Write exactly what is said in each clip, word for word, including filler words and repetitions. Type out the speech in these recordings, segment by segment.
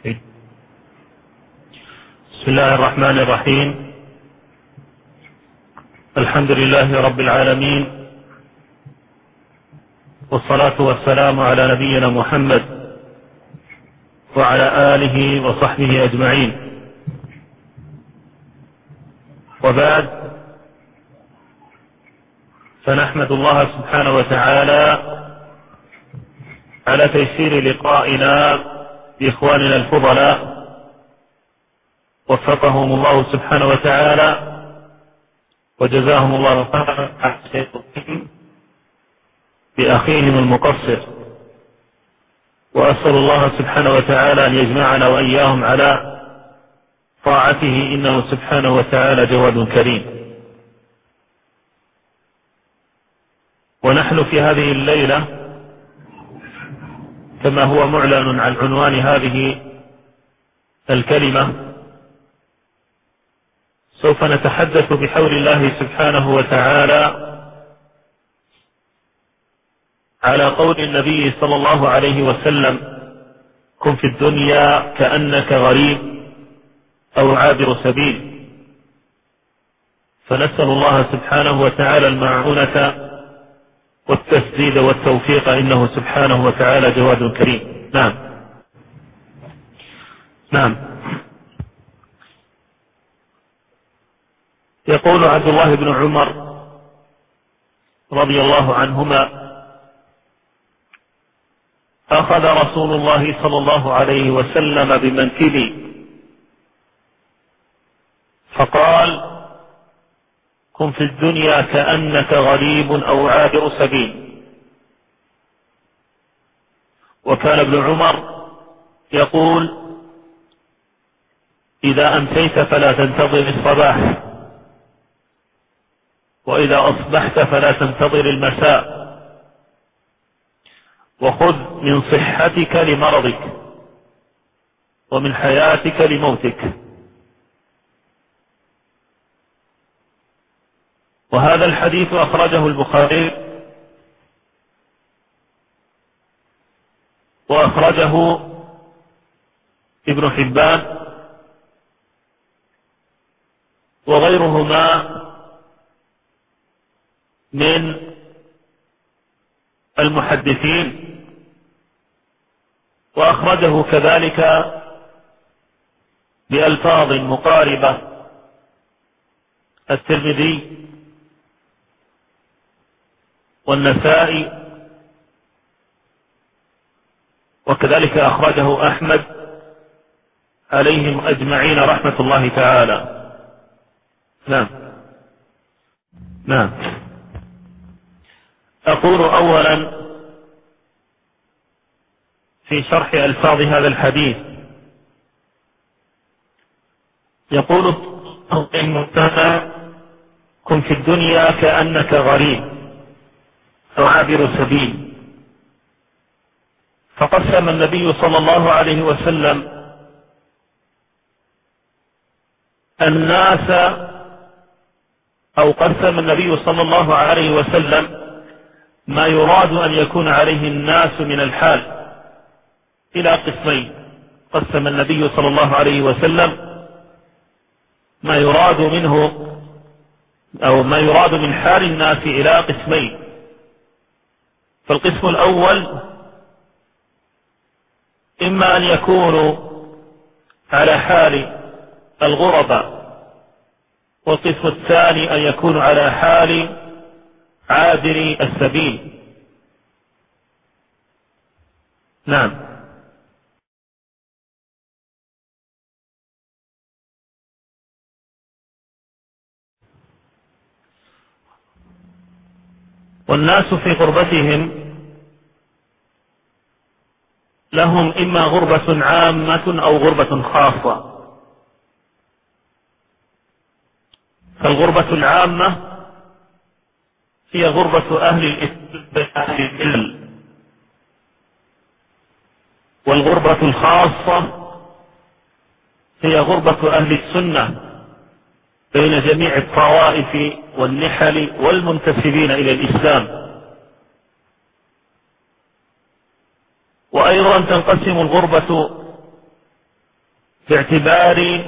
بسم الله الرحمن الرحيم. الحمد لله رب العالمين، والصلاة والسلام على نبينا محمد وعلى آله وصحبه أجمعين، وبعد، فنحمد الله سبحانه وتعالى على تيسير لقائنا بإخواننا الفضلاء، وفقهم الله سبحانه وتعالى وجزاهم الله خيرا بأخيهم المقصر، وأسأل الله سبحانه وتعالى أن يجمعنا وإياهم على طاعته، إنه سبحانه وتعالى جواد كريم. ونحن في هذه الليلة كما هو معلن عن عنوان هذه الكلمة، سوف نتحدث بحول الله سبحانه وتعالى على قول النبي صلى الله عليه وسلم: كن في الدنيا كأنك غريب أو عابر سبيل. فنسأل الله سبحانه وتعالى المعونة والتسديد والتوفيق، إنه سبحانه وتعالى جواد كريم. نعم نعم يقول عبد الله بن عمر رضي الله عنهما: أخذ رسول الله صلى الله عليه وسلم بمنكبي فقال: كن في الدنيا كأنك غريب أو عابر سبيل. وكان ابن عمر يقول: إذا أمسيت فلا تنتظر الصباح، وإذا أصبحت فلا تنتظر المساء، وخذ من صحتك لمرضك ومن حياتك لموتك. وهذا الحديث أخرجه البخاري وأخرجه ابن حبان وغيرهما من المحدثين، وأخرجه كذلك بألفاظ مقاربة الترمذي والنسائي، وكذلك أخرجه أحمد عليهم أجمعين رحمة الله تعالى. نعم نعم أقول أولا في شرح ألفاظ هذا الحديث: يقول المتهم: كن في الدنيا كأنك غريب أو عابر سبيل. فقسم النبي صلى الله عليه وسلم الناس، أو قسم النبي صلى الله عليه وسلم ما يراد أن يكون عليه الناس من الحال إلى قسمين. قسم النبي صلى الله عليه وسلم ما يراد منه أو ما يراد من حال الناس إلى قسمين. فالقسم الأول إما أن يكونوا على حال الغرباء، والقسم الثاني أن يكونوا على حال عابري السبيل. نعم والناس في غربتهم لهم إما غربة عامة أو غربة خاصة. فالغربة العامة هي غربة أهل الإسلام، والغربة الخاصة هي غربة أهل السنة بين جميع الطوائف والنحل والمنتسبين إلى الإسلام. وأيضا تنقسم الغربة باعتبار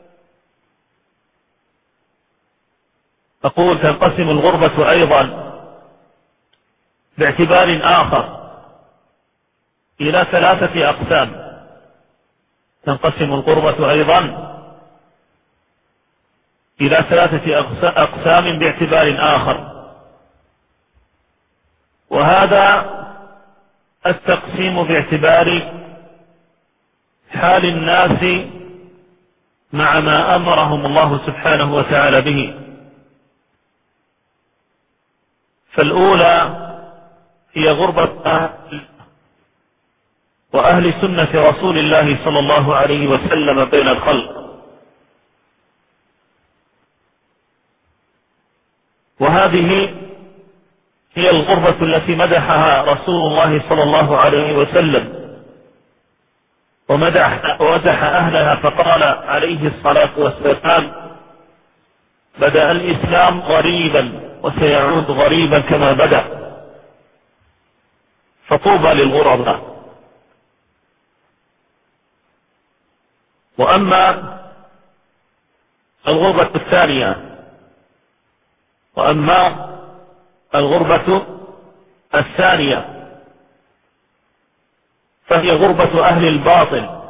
أقول تنقسم الغربة أيضا باعتبار آخر إلى ثلاثة أقسام. تنقسم الغربة أيضا إلى ثلاثة أقسام باعتبار آخر، وهذا التقسيم باعتبار حال الناس مع ما أمرهم الله سبحانه وتعالى به. فالأولى هي غربة أهل وأهل سنة رسول الله صلى الله عليه وسلم بين الخلق، وهذه هي الغربة التي مدحها رسول الله صلى الله عليه وسلم ومدح, ومدح أهلها فقال عليه الصلاة والسلام: بدأ الإسلام غريبا وسيعود غريبا كما بدأ، فطوبى للغرباء. وأما الغربة الثانية وأما الغربة الثانية فهي غربة أهل الباطل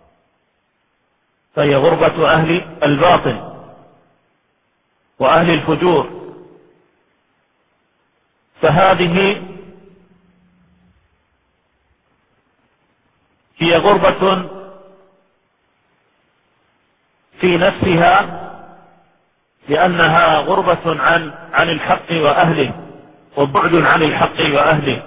فهي غربة أهل الباطل وأهل الفجور. فهذه هي غربة في نفسها لأنها غربة عن عن الحق وأهله وبعد عن الحق وأهله،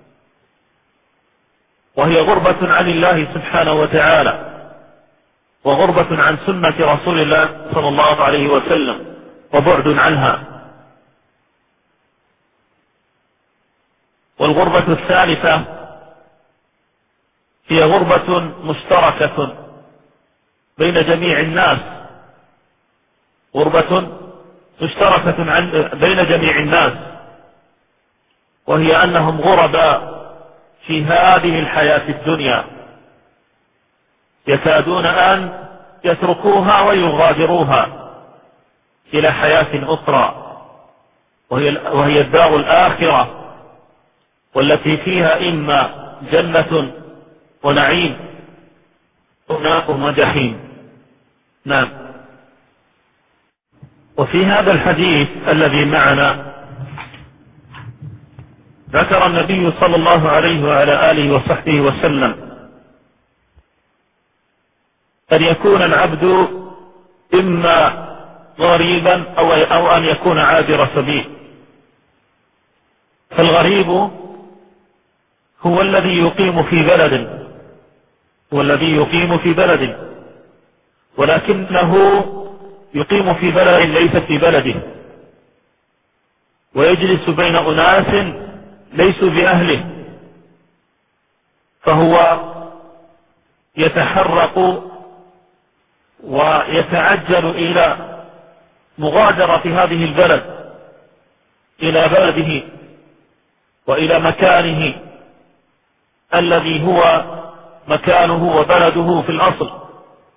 وهي غربة عن الله سبحانه وتعالى وغربة عن سنة رسول الله صلى الله عليه وسلم وبعد عنها. والغربة الثالثة هي غربة مشتركة بين جميع الناس، غربة مشتركة عن بين جميع الناس، وهي أنهم غرباء في هذه الحياة الدنيا، يكادون أن يتركوها ويغادروها إلى حياة أخرى وهي, وهي الدار الآخرة، والتي فيها إما جنة ونعيم ونار وجحيم. نعم. وفي هذا الحديث الذي معنا ذكر النبي صلى الله عليه وعلى آله وصحبه وسلم أن يكون العبد إما غريبا أو, أو أن يكون عابر سبيل. فالغريب هو الذي يقيم في بلد هو الذي يقيم في بلد ولكنه يقيم في بلد ليس في بلده، ويجلس بين أناس ليسوا بأهله، فهو يتحرق ويتعجل إلى مغادرة هذه البلد إلى بلده وإلى مكانه الذي هو مكانه وبلده في الأصل.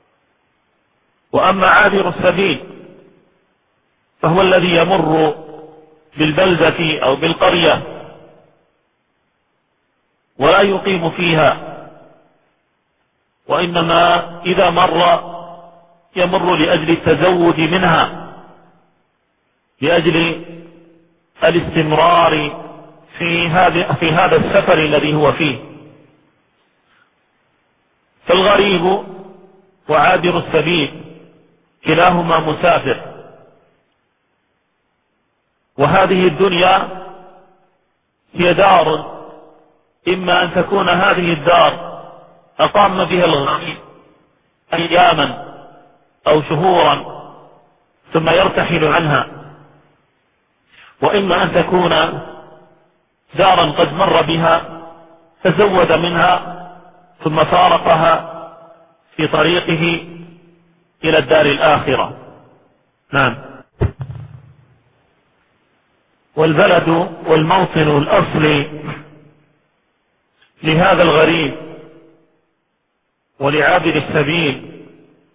وأما عابر السبيل فهو الذي يمر بالبلدة أو بالقرية ولا يقيم فيها، وإنما إذا مر يمر لأجل التزود منها، لأجل الاستمرار في هذا في هذا السفر الذي هو فيه. فالغريب وعابر السبيل كلاهما مسافر، وهذه الدنيا هي دار إما أن تكون هذه الدار أقام بها الغريب أياما أو شهورا ثم يرتحل عنها، وإما أن تكون دارا قد مر بها تزود منها ثم فارقها في طريقه إلى الدار الآخرة. نعم. والبلد والموطن الأصلي لهذا الغريب ولعابر السبيل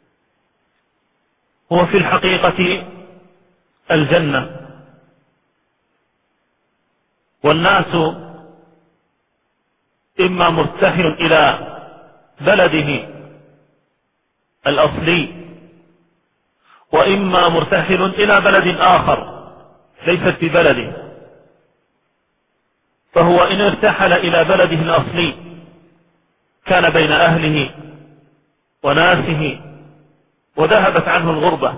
هو في الحقيقة الجنة. والناس إما مرتحل إلى بلده الأصلي، وإما مرتحل إلى بلد آخر ليست ببلده. فهو إن ارتحل إلى بلده الأصلي كان بين أهله وناسه وذهبت عنه الغربة،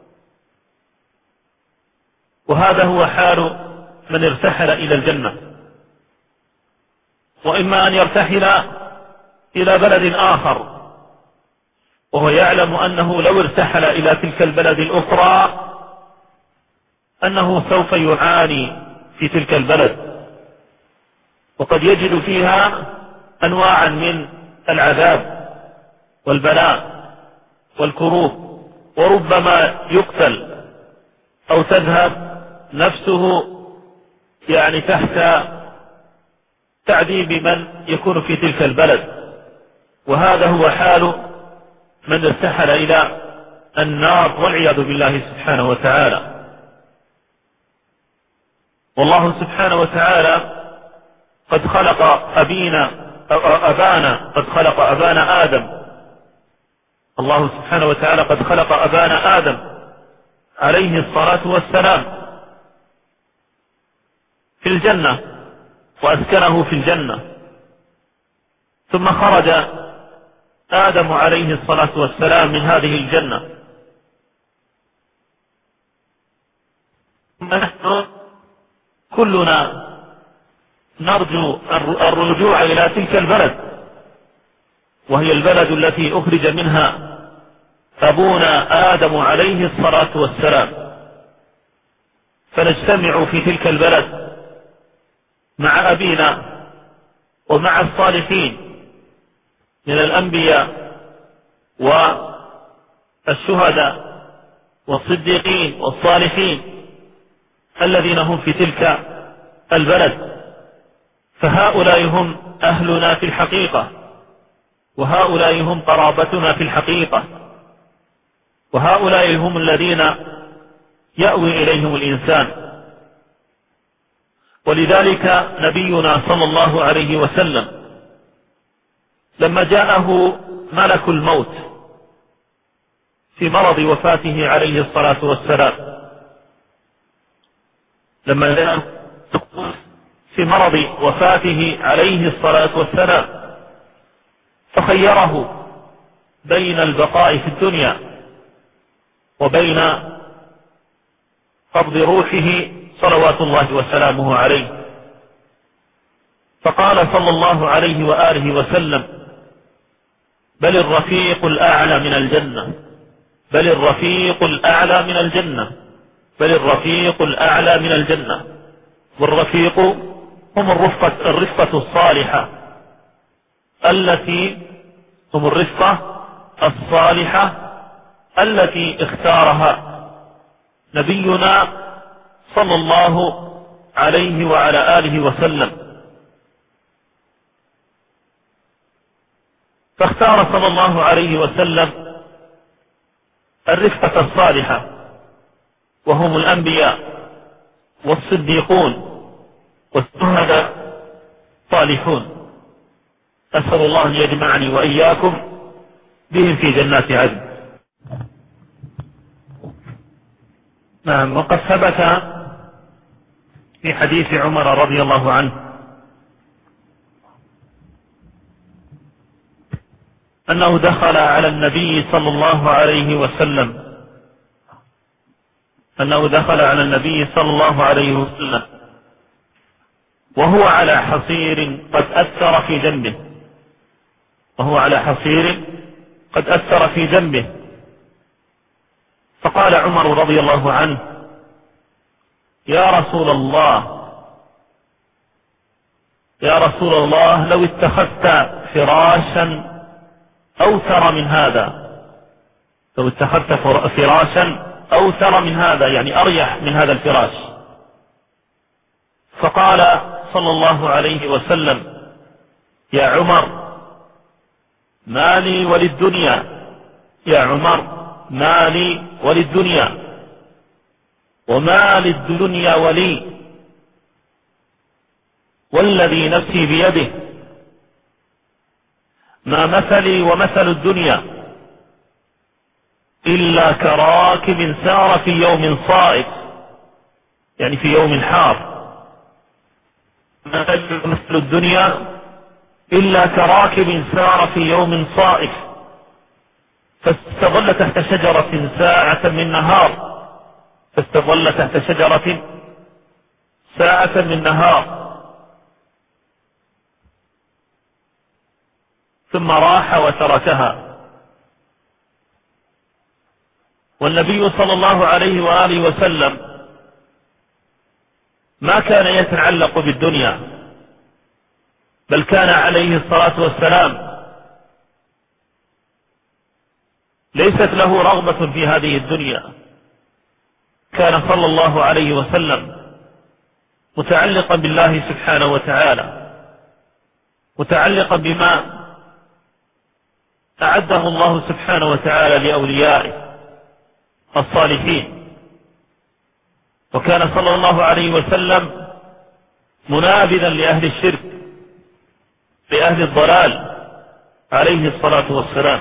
وهذا هو حال من ارتحل إلى الجنة. وإما أن يرتحل إلى بلد آخر وهو يعلم أنه لو ارتحل إلى تلك البلد الأخرى أنه سوف يعاني في تلك البلد، وقد يجد فيها أنواعا من العذاب والبلاء والكروب، وربما يقتل أو تذهب نفسه يعني تحت تعذيب من يكون في تلك البلد. وهذا هو حال من ارتحل إلى النار والعياذ بالله سبحانه وتعالى. والله سبحانه وتعالى قد خلق أبينا أبانا قد خلق أبانا آدم الله سبحانه وتعالى قد خلق أبانا آدم عليه الصلاة والسلام في الجنة وأسكنه في الجنة، ثم خرج آدم عليه الصلاة والسلام من هذه الجنة. نحن كلنا نرجو الرجوع إلى تلك البلد، وهي البلد التي أخرج منها أبونا آدم عليه الصلاة والسلام، فنجتمع في تلك البلد مع أبينا ومع الصالحين من الأنبياء والشهداء والصديقين والصالحين الذين هم في تلك البلد. فهؤلاء هم أهلنا في الحقيقة، وهؤلاء هم قرابتنا في الحقيقة، وهؤلاء هم الذين يأوي إليهم الإنسان. ولذلك نبينا صلى الله عليه وسلم لما جاءه ملك الموت في مرض وفاته عليه الصلاة والسلام لما جاءه في مرض وفاته عليه الصلاة والسلام فخيره بين البقاء في الدنيا وبين قبض روحه صلوات الله وسلامه عليه، فقال صلى الله عليه وآله وسلم: بل الرفيق الأعلى من الجنة، بل الرفيق الأعلى من الجنة، بل الرفيق الأعلى من الجنة. والرفيق هم الرفقة, الرفقة الصالحة التي هم الرفقة الصالحة التي اختارها نبينا صلى الله عليه وعلى آله وسلم. فاختار صلى الله عليه وسلم الرفقة الصالحة وهم الأنبياء والصديقون والشهداء الصالحون. أسأل الله أن يجمعني وإياكم بهم في جنات عدن. نعم. وقد ثبت في حديث عمر رضي الله عنه أنه دخل على النبي صلى الله عليه وسلم أنه دخل على النبي صلى الله عليه وسلم وهو على حصير قد أثر في جنبه وهو على حصير قد أثر في جنبه فقال عمر رضي الله عنه: يا رسول الله يا رسول الله لو اتخذت فراشا أوثر من هذا لو اتخذت فراشا أوثر من هذا يعني أريح من هذا الفراش. فقال صلى الله عليه وسلم: يا عمر ما لي وللدنيا يا عمر ما لي وللدنيا وما للدنيا ولي والذي نفسي بيده ما مثلي ومثل الدنيا إلا كراكب سار في يوم صائف، يعني في يوم حار. ما مثل الدنيا إلا كراكب سار في يوم صائف فاستظل تحت شجرة ساعة من نهار فاستظل تحت شجرة ساعة من نهار ثم راح وتركها. والنبي صلى الله عليه وآله وسلم ما كان يتعلق بالدنيا، بل كان عليه الصلاة والسلام ليست له رغبة في هذه الدنيا. كان صلى الله عليه وسلم متعلقا بالله سبحانه وتعالى، متعلقا بما أعده الله سبحانه وتعالى لأوليائه الصالحين. وكان صلى الله عليه وسلم منابذا لأهل الشرك، لأهل الضلال عليه الصلاة والسلام،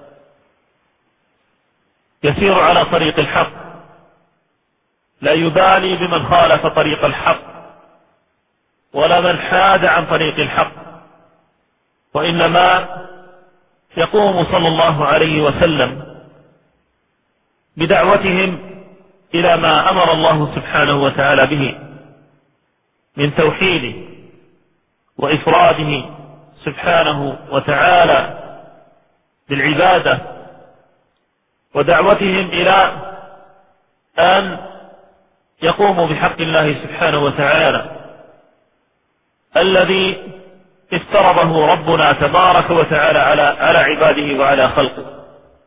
يسير على طريق الحق، لا يبالي بمن خالف طريق الحق ولا من حاد عن طريق الحق، وإنما يقوم صلى الله عليه وسلم بدعوتهم إلى ما أمر الله سبحانه وتعالى به من توحيده وإفراده سبحانه وتعالى بالعبادة، ودعوتهم إلى أن يقوموا بحق الله سبحانه وتعالى الذي افترضه ربنا تبارك وتعالى على على عباده وعلى خلقه.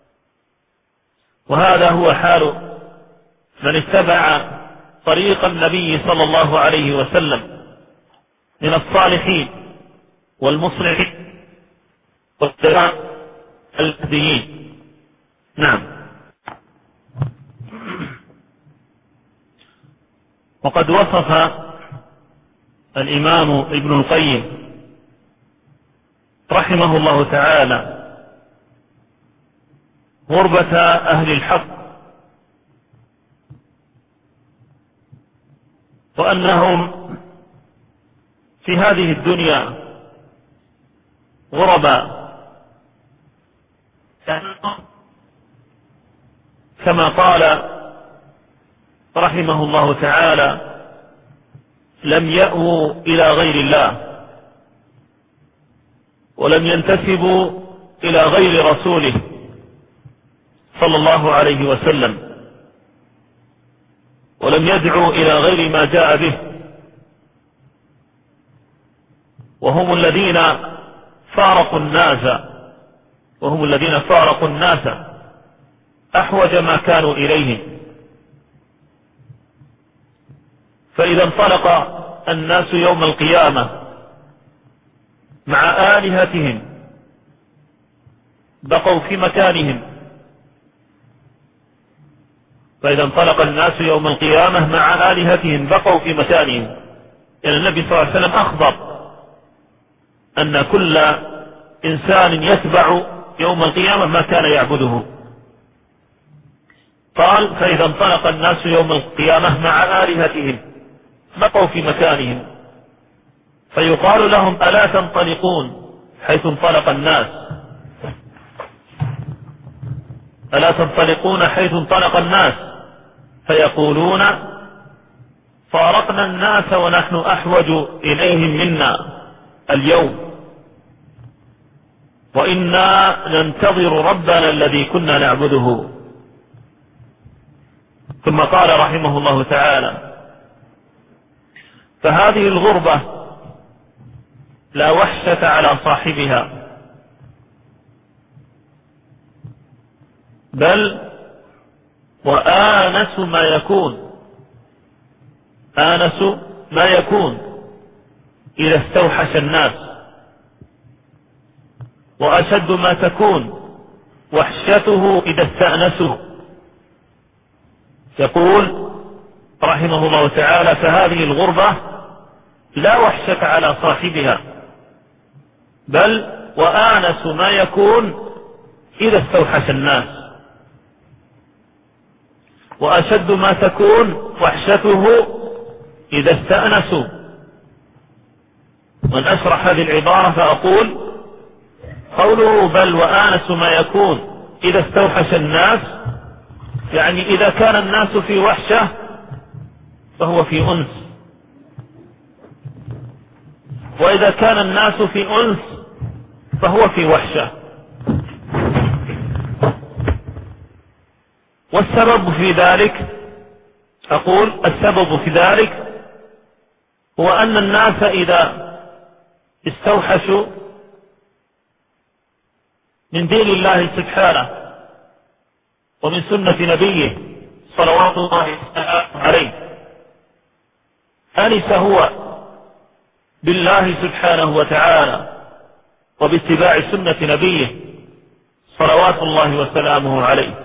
وهذا هو حال من اتبع طريق النبي صلى الله عليه وسلم من الصالحين والمصلحين والتبع المهديين. نعم. وقد وصف الإمام ابن القيم رحمه الله تعالى غربة أهل الحق، وأنهم في هذه الدنيا غرباء، كما قال رحمه الله تعالى: لم يأووا إلى غير الله ولم ينتسبوا إلى غير رسوله صلى الله عليه وسلم، ولم يدعوا إلى غير ما جاء به، وهم الذين فارقوا الناس وهم الذين فارقوا الناس أحوج ما كانوا إليه. فإذا انطلق الناس يوم القيامة مع آلهتهم بقوا في مكانهم، فإذا انطلق الناس يوم القيامة مع آلهتهم بقوا في مكانهم. يعني النبي صلى الله عليه وسلم أخبر أن كل إنسان يتبع يوم القيامة ما كان يعبده. قال: فإذا انطلق الناس يوم القيامة مع آلهتهم بقوا في مكانهم، فيقال لهم: ألا تنطلقون حيث انطلق الناس؟ ألا تنطلقون حيث انطلق الناس؟ فيقولون: فارقنا الناس ونحن أحوج إليهم منا اليوم، وإنا ننتظر ربنا الذي كنا نعبده. ثم قال رحمه الله تعالى: فهذه الغربة لا وحشة على صاحبها، بل وآنس ما يكون آنس ما يكون إذا استوحش الناس، وأشد ما تكون وحشته إذا استأنسوا. يقول رحمه الله تعالى: فهذه الغربة لا وحشة على صاحبها، بل وآنس ما يكون إذا استوحش الناس، وأشد ما تكون وحشته إذا استأنسوا. من أشرح هذه العبارة فأقول: قوله بل وآنس ما يكون إذا استوحش الناس، يعني إذا كان الناس في وحشة فهو في أنس، وإذا كان الناس في أنس فهو في وحشة. والسبب في ذلك، أقول السبب في ذلك هو أن الناس إذا استوحشوا من دين الله سبحانه ومن سنة نبيه صلوات الله عليه، أنس هو بالله سبحانه وتعالى وباتباع سنة نبيه صلوات الله وسلامه عليه.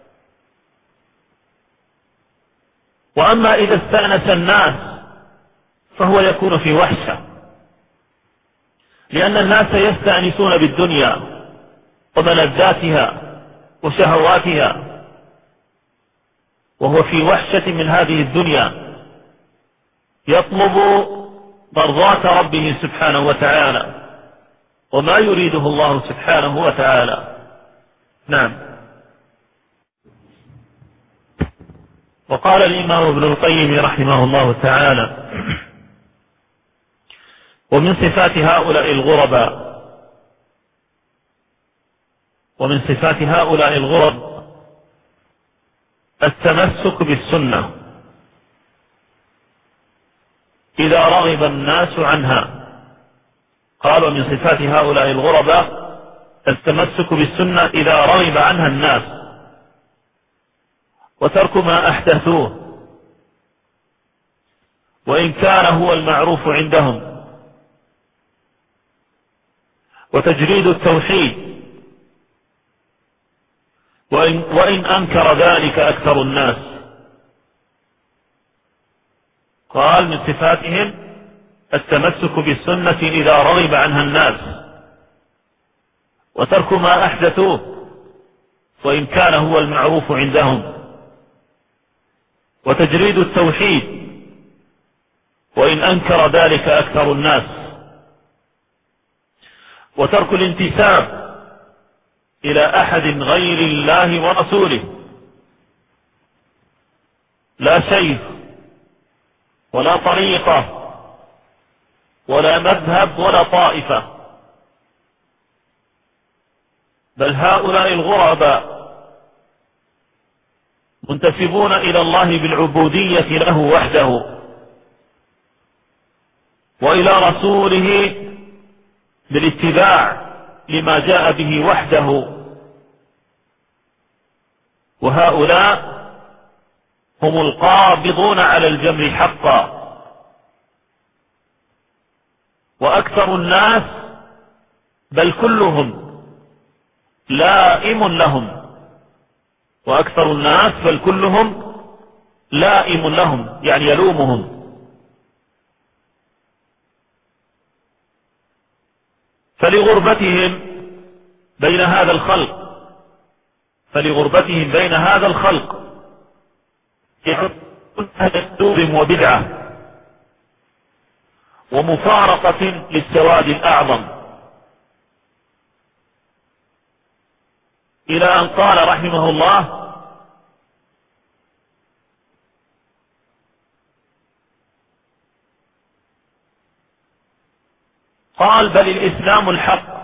وأما إذا استأنس الناس فهو يكون في وحشة، لأن الناس يستأنسون بالدنيا وملذاتها وشهواتها، وهو في وحشة من هذه الدنيا يطلب مرضاة ربه سبحانه وتعالى وما يريده الله سبحانه وتعالى. نعم. وقال الإمام ابن القيم رحمه الله تعالى: ومن صفات هؤلاء الغرباء ومن صفات هؤلاء الغرب التمسك بالسنة إذا رغب الناس عنها. قال: ومن صفات هؤلاء الغرباء التمسك بالسنة إذا رغب عنها الناس، وترك ما أحدثوه وإن كان هو المعروف عندهم، وتجريد التوحيد وإن, وإن أنكر ذلك أكثر الناس. قال: من صفاتهم التمسك بالسنة إذا رغب عنها الناس، وترك ما أحدثوه وإن كان هو المعروف عندهم، وتجريد التوحيد وإن أنكر ذلك أكثر الناس، وترك الانتساب إلى أحد غير الله ورسوله، لا شيخ ولا طريقة ولا مذهب ولا طائفة، بل هؤلاء الغرباء منتسبون إلى الله بالعبودية له وحده، وإلى رسوله بالاتباع لما جاء به وحده. وهؤلاء هم القابضون على الجمر حقا، وأكثر الناس بل كلهم لائم لهم، وأكثر الناس بل كلهم لائم لهم، يعني يلومهم. فلغربتهم بين هذا الخلق فلغربتهم بين هذا الخلق يعتبرون وبدعة ومفارقة للسواد الأعظم، إلى أن قال رحمه الله: قال: بل الإسلام الحق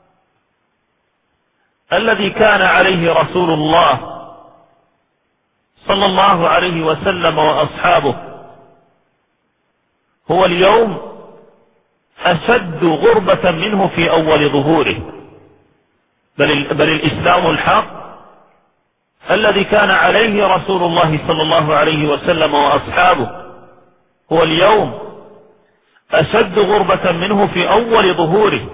الذي كان عليه رسول الله صلى الله عليه وسلم وأصحابه هو اليوم أشد غربة منه في أول ظهوره. بل, بل الإسلام الحق الذي كان عليه رسول الله صلى الله عليه وسلم وأصحابه هو اليوم أشد غربة منه في أول ظهوره،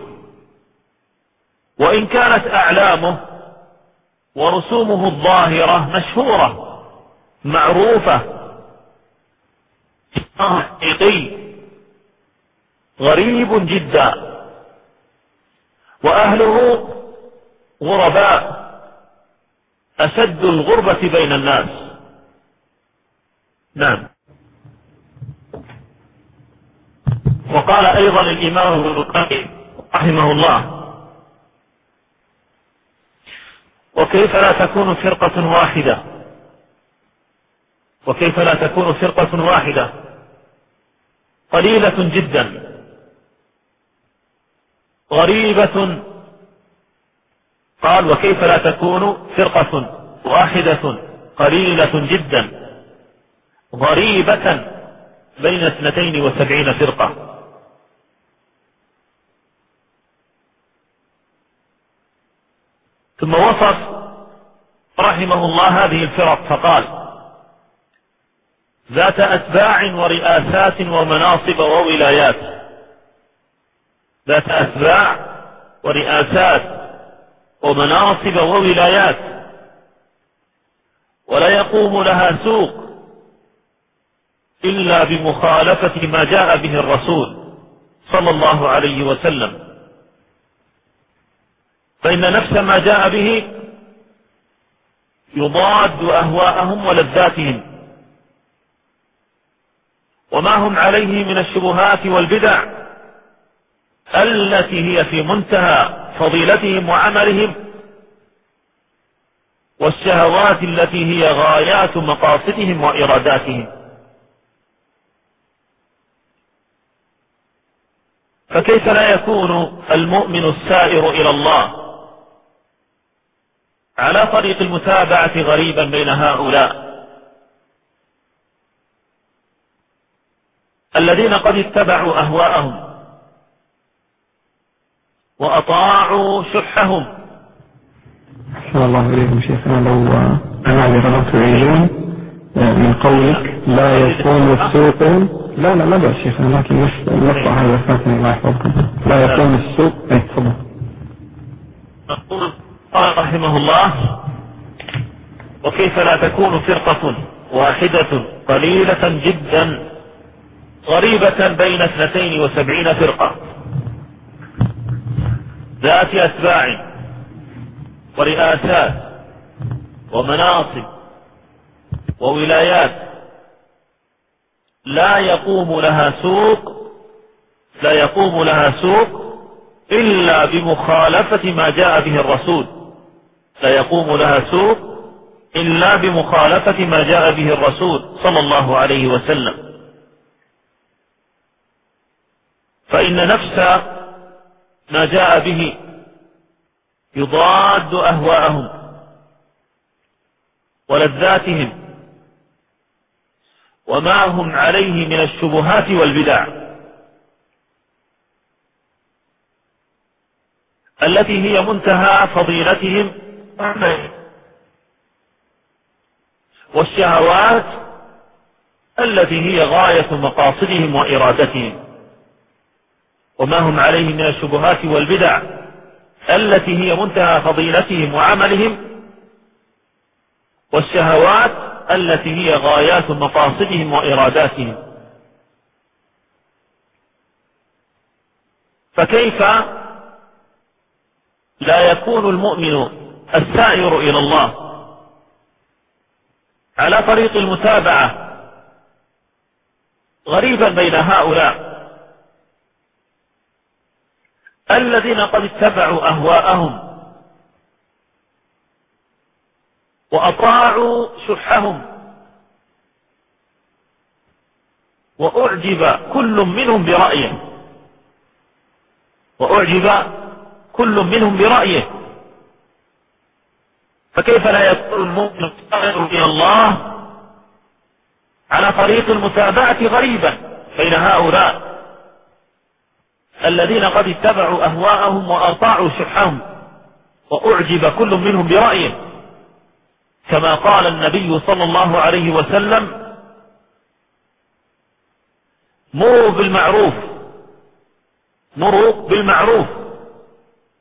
وإن كانت أعلامه ورسومه الظاهرة مشهورة معروفة حقيقي غريب جدا، وأهله غرباء أشد الغربة بين الناس. نعم. وقال أيضا الإمام ابن القيم رحمه الله: وكيف لا تكون فرقة واحدة وكيف لا تكون فرقة واحدة قليلة جدا غريبة. قال: وكيف لا تكون فرقة واحدة قليلة جدا غريبة بين اثنتين وسبعين فرقة. ثم وصف رحمه الله هذه الفرق فقال: ذات أتباع ورئاسات ومناصب وولايات. ذات أتباع ورئاسات ومناصب وولايات، ولا يقوم لها سوق إلا بمخالفة ما جاء به الرسول صلى الله عليه وسلم، فإن نفس ما جاء به يضاد أهواءهم ولذاتهم وما هم عليه من الشبهات والبدع التي هي في منتهى فضيلتهم وعملهم، والشهوات التي هي غايات مقاصدهم وإراداتهم. فكيف لا يكون المؤمن السائر إلى الله على طريق المتابعة غريبا بين هؤلاء الذين قد اتبعوا أهواءهم وأطاعوا شحهم؟ أحسن الله إليكم شيخنا. لو معذرة تعيدون من قولك لا يكون السوق، لا لا ما بأس شيخنا، لكن نقطع هذا فاتني الله يحفظكم. لا يكون السوق. اي تفضل. نقول قال رحمه الله: وكيف لا تكون فرقة واحدة قليلة جدا غريبة بين اثنتين وسبعين فرقة ذات أتباع ورئاسات ومناصب وولايات لا يقوم لها سوق لا يقوم لها سوق إلا بمخالفة ما جاء به الرسول لا يقوم لها سوق إلا بمخالفة ما جاء به الرسول صلى الله عليه وسلم، فإن نفس ما جاء به يضاد أهواءهم ولذاتهم وما هم عليه من الشبهات والبدع التي هي منتهى فضيلتهم والشهوات التي هي غاية مقاصدهم وإرادتهم وما هم عليه من الشبهات والبدع التي هي منتهى فضيلتهم وعملهم والشهوات التي هي غايات مقاصدهم وإراداتهم. فكيف لا يكون المؤمن السائر إلى الله على طريق المتابعة غريبا بين هؤلاء الذين قد اتبعوا أهواءهم وأطاعوا شحهم وأعجب كل منهم برأيه وأعجب كل منهم برأيه فكيف لا يكون المؤمن السائر إلى الله على طريق المتابعة غريبا بين هؤلاء الذين قد اتبعوا أهواءهم وأطاعوا شحهم وأعجب كل منهم برأيه، كما قال النبي صلى الله عليه وسلم: مروا بالمعروف مروا بالمعروف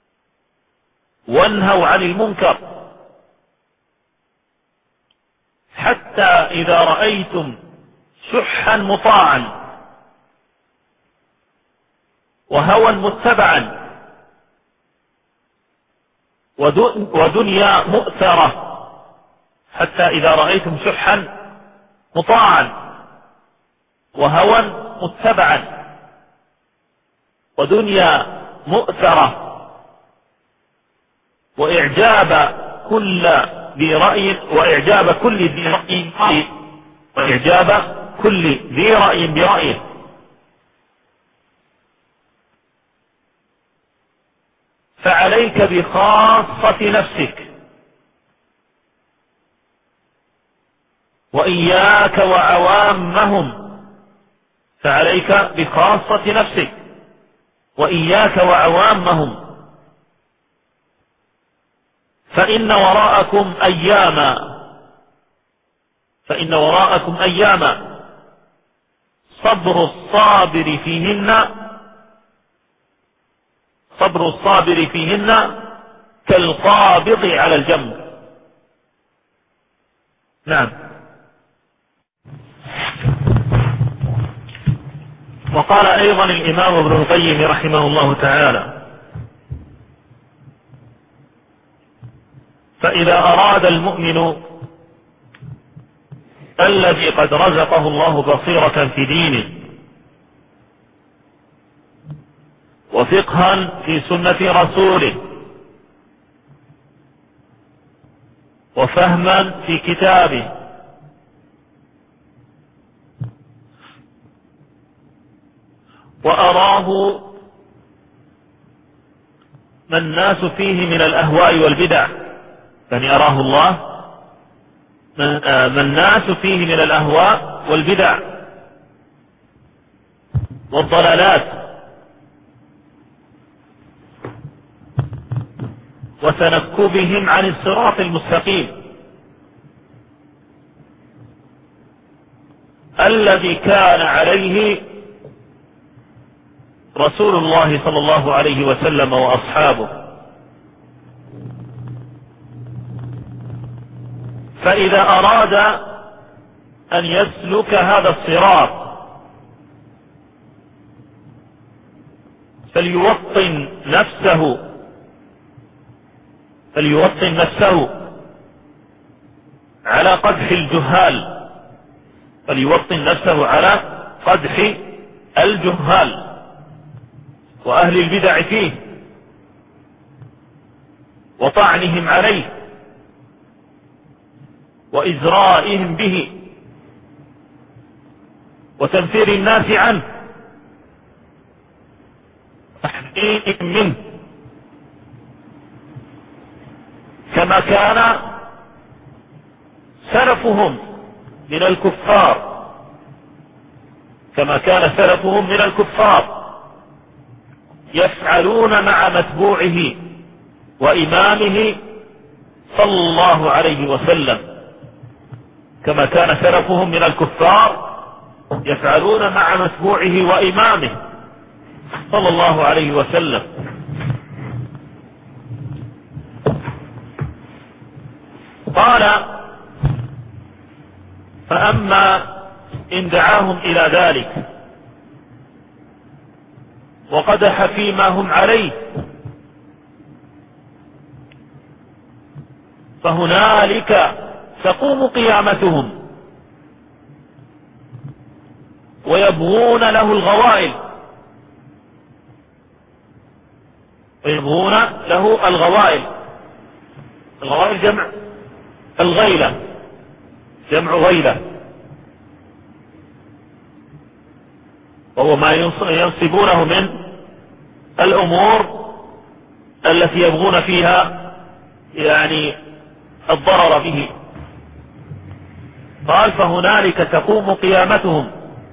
وانهوا عن المنكر حتى إذا رأيتم شحا مطاعا وهوى متبعا ودنيا مؤثرة، حتى إذا رأيتم شحا مطاعا وهوى متبعا ودنيا مؤثرة وإعجاب كل ذي رأي وإعجاب كل ذي رأي وإعجاب كل ذي رأي برأيه، فعليك بخاصة نفسك وإياك وعوامهم، فعليك بخاصة نفسك وإياك وعوامهم، فإن وراءكم أياما فإن وراءكم أياما صبر الصابر فيهن صبر الصابر فيهن كالقابض على الجمر. نعم. وقال أيضا الإمام ابن القيم رحمه الله تعالى: فإذا أراد المؤمن الذي قد رزقه الله بصيرة في دينه وفقها في سنة رسوله وفهما في كتابه وأراه ما الناس فيه من الأهواء والبدع، يعني أراه الله ما الناس فيه من الأهواء والبدع والضلالات وتنكبهم عن الصراط المستقيم الذي كان عليه رسول الله صلى الله عليه وسلم وأصحابه. فإذا أراد أن يسلك هذا الصراط فليوطن نفسه فليوطن نفسه على قدح الجهال فليوطن نفسه على قدح الجهال وأهل البدع فيه وطعنهم عليه وإزرائهم به وتنفير الناس عنه وتحذيرهم منه، كما كان سلفهم من الكفار كما كان سلفهم من الكفار يفعلون مع متبوعه وإمامه صلى الله عليه وسلم، كما كان سلفهم من الكفار يفعلون مع متبوعه وإمامه صلى الله عليه وسلم. قال: فأما إن دعاهم إلى ذلك وقدح فيما هم عليه فهنالك تقوم قيامتهم ويبغون له الغوائل ويبغون له الغوائل الغوائل جمع الغيلة جمع غيلة، وهو ما ينصبونه من الأمور التي يبغون فيها يعني الضرر به. قال: فهنالك تقوم قيامتهم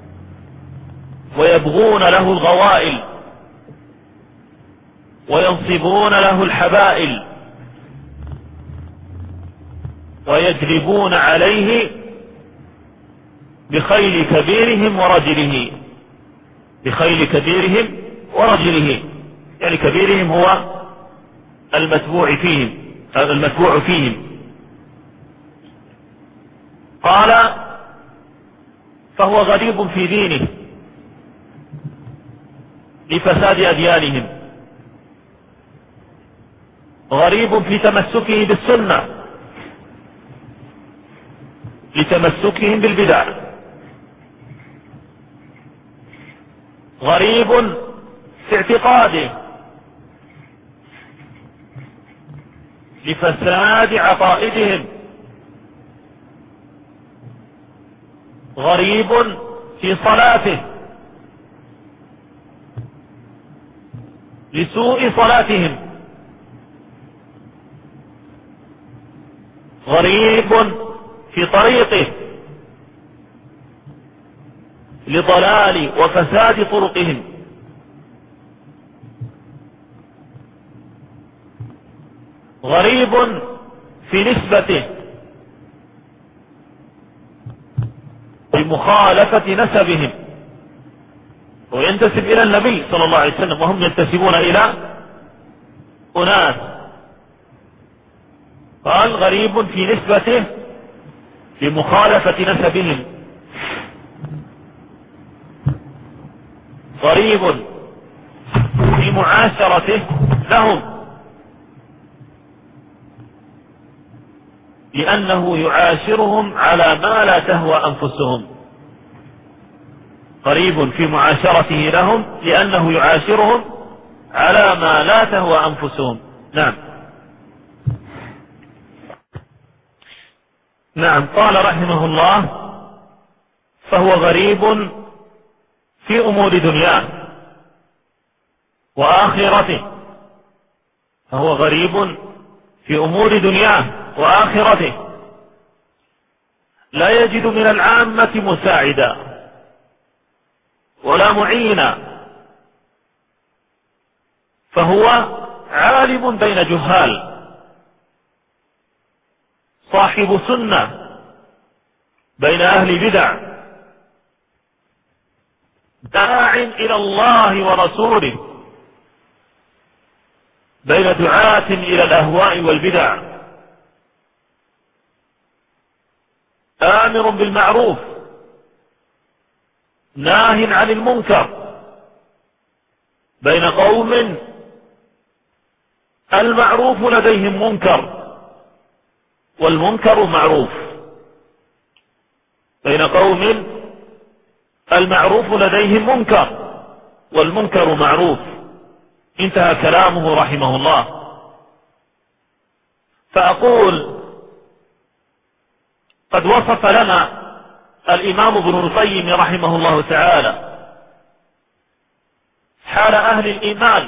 ويبغون له الغوائل وينصبون له الحبائل ويجلبون عليه بخيل كبيرهم ورجله بخيل كبيرهم ورجله يعني كبيرهم هو المتبوع فيهم المتبوع فيهم. قال فهو غريب في دينه لفساد أديانهم، غريب في تمسكه بالسنة لتمسكهم بالبدع، غريب في اعتقاده لفساد عقائدهم، غريب في صلاته لسوء صلاتهم، غريب في طريقه لضلال وفساد طرقهم، غريب في نسبته بمخالفة نسبهم، وينتسب إلى النبي صلى الله عليه وسلم وهم ينتسبون إلى أناس. قال غريب في نسبته بمخالفة نسبهم، غريب في معاشرته لهم لأنه يعاشرهم على ما لا تهوى أنفسهم، غريب في معاشرته لهم لأنه يعاشرهم على ما لا تهوى أنفسهم. نعم نعم قال رحمه الله فهو غريب في أمور دنياه وآخرته، فهو غريب في أمور دنياه وآخرته، لا يجد من العامة مساعدا ولا معينا، فهو عالم بين جهال، صاحب سنة بين أهل بدع، داع إلى الله ورسوله بين دعاة إلى الأهواء والبدع، آمر بالمعروف ناه عن المنكر بين قوم المعروف لديهم منكر والمنكر معروف، بين قوم المعروف لديهم منكر والمنكر معروف. انتهى كلامه رحمه الله. فأقول قد وصف لنا الإمام ابن القيم رحمه الله تعالى حال أهل الإيمان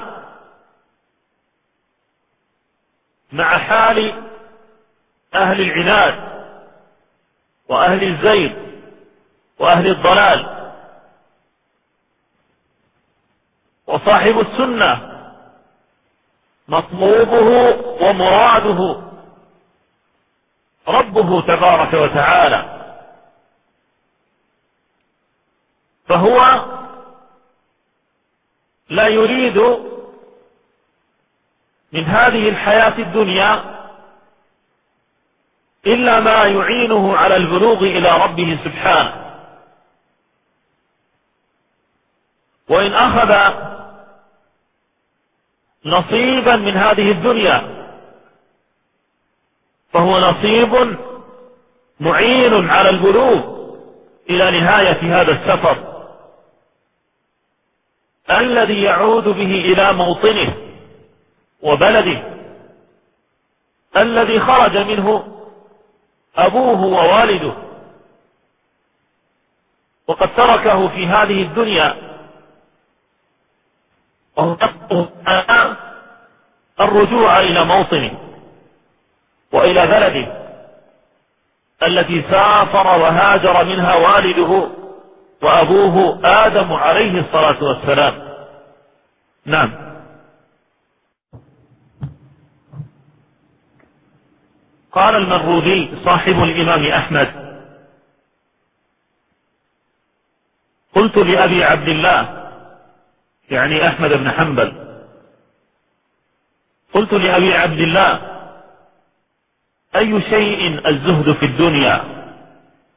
مع حال أهل العناد وأهل الزيغ وأهل الضلال، وصاحب السنة مطلوبه ومراده ربه تبارك وتعالى، فهو لا يريد من هذه الحياة الدنيا إلا ما يعينه على البلوغ إلى ربه سبحانه، وإن أخذ نصيبا من هذه الدنيا فهو نصيب معين على البلوغ إلى نهاية هذا السفر الذي يعود به إلى موطنه وبلده الذي خرج منه أبوه ووالده، وقد تركه في هذه الدنيا وهو الرجوع إلى موطنه وإلى بلده التي سافر وهاجر منها والده وأبوه آدم عليه الصلاة والسلام. نعم. قال المروذي صاحب الإمام أحمد قلت لأبي عبد الله يعني أحمد بن حنبل قلت لأبي عبد الله أي شيء الزهد في الدنيا؟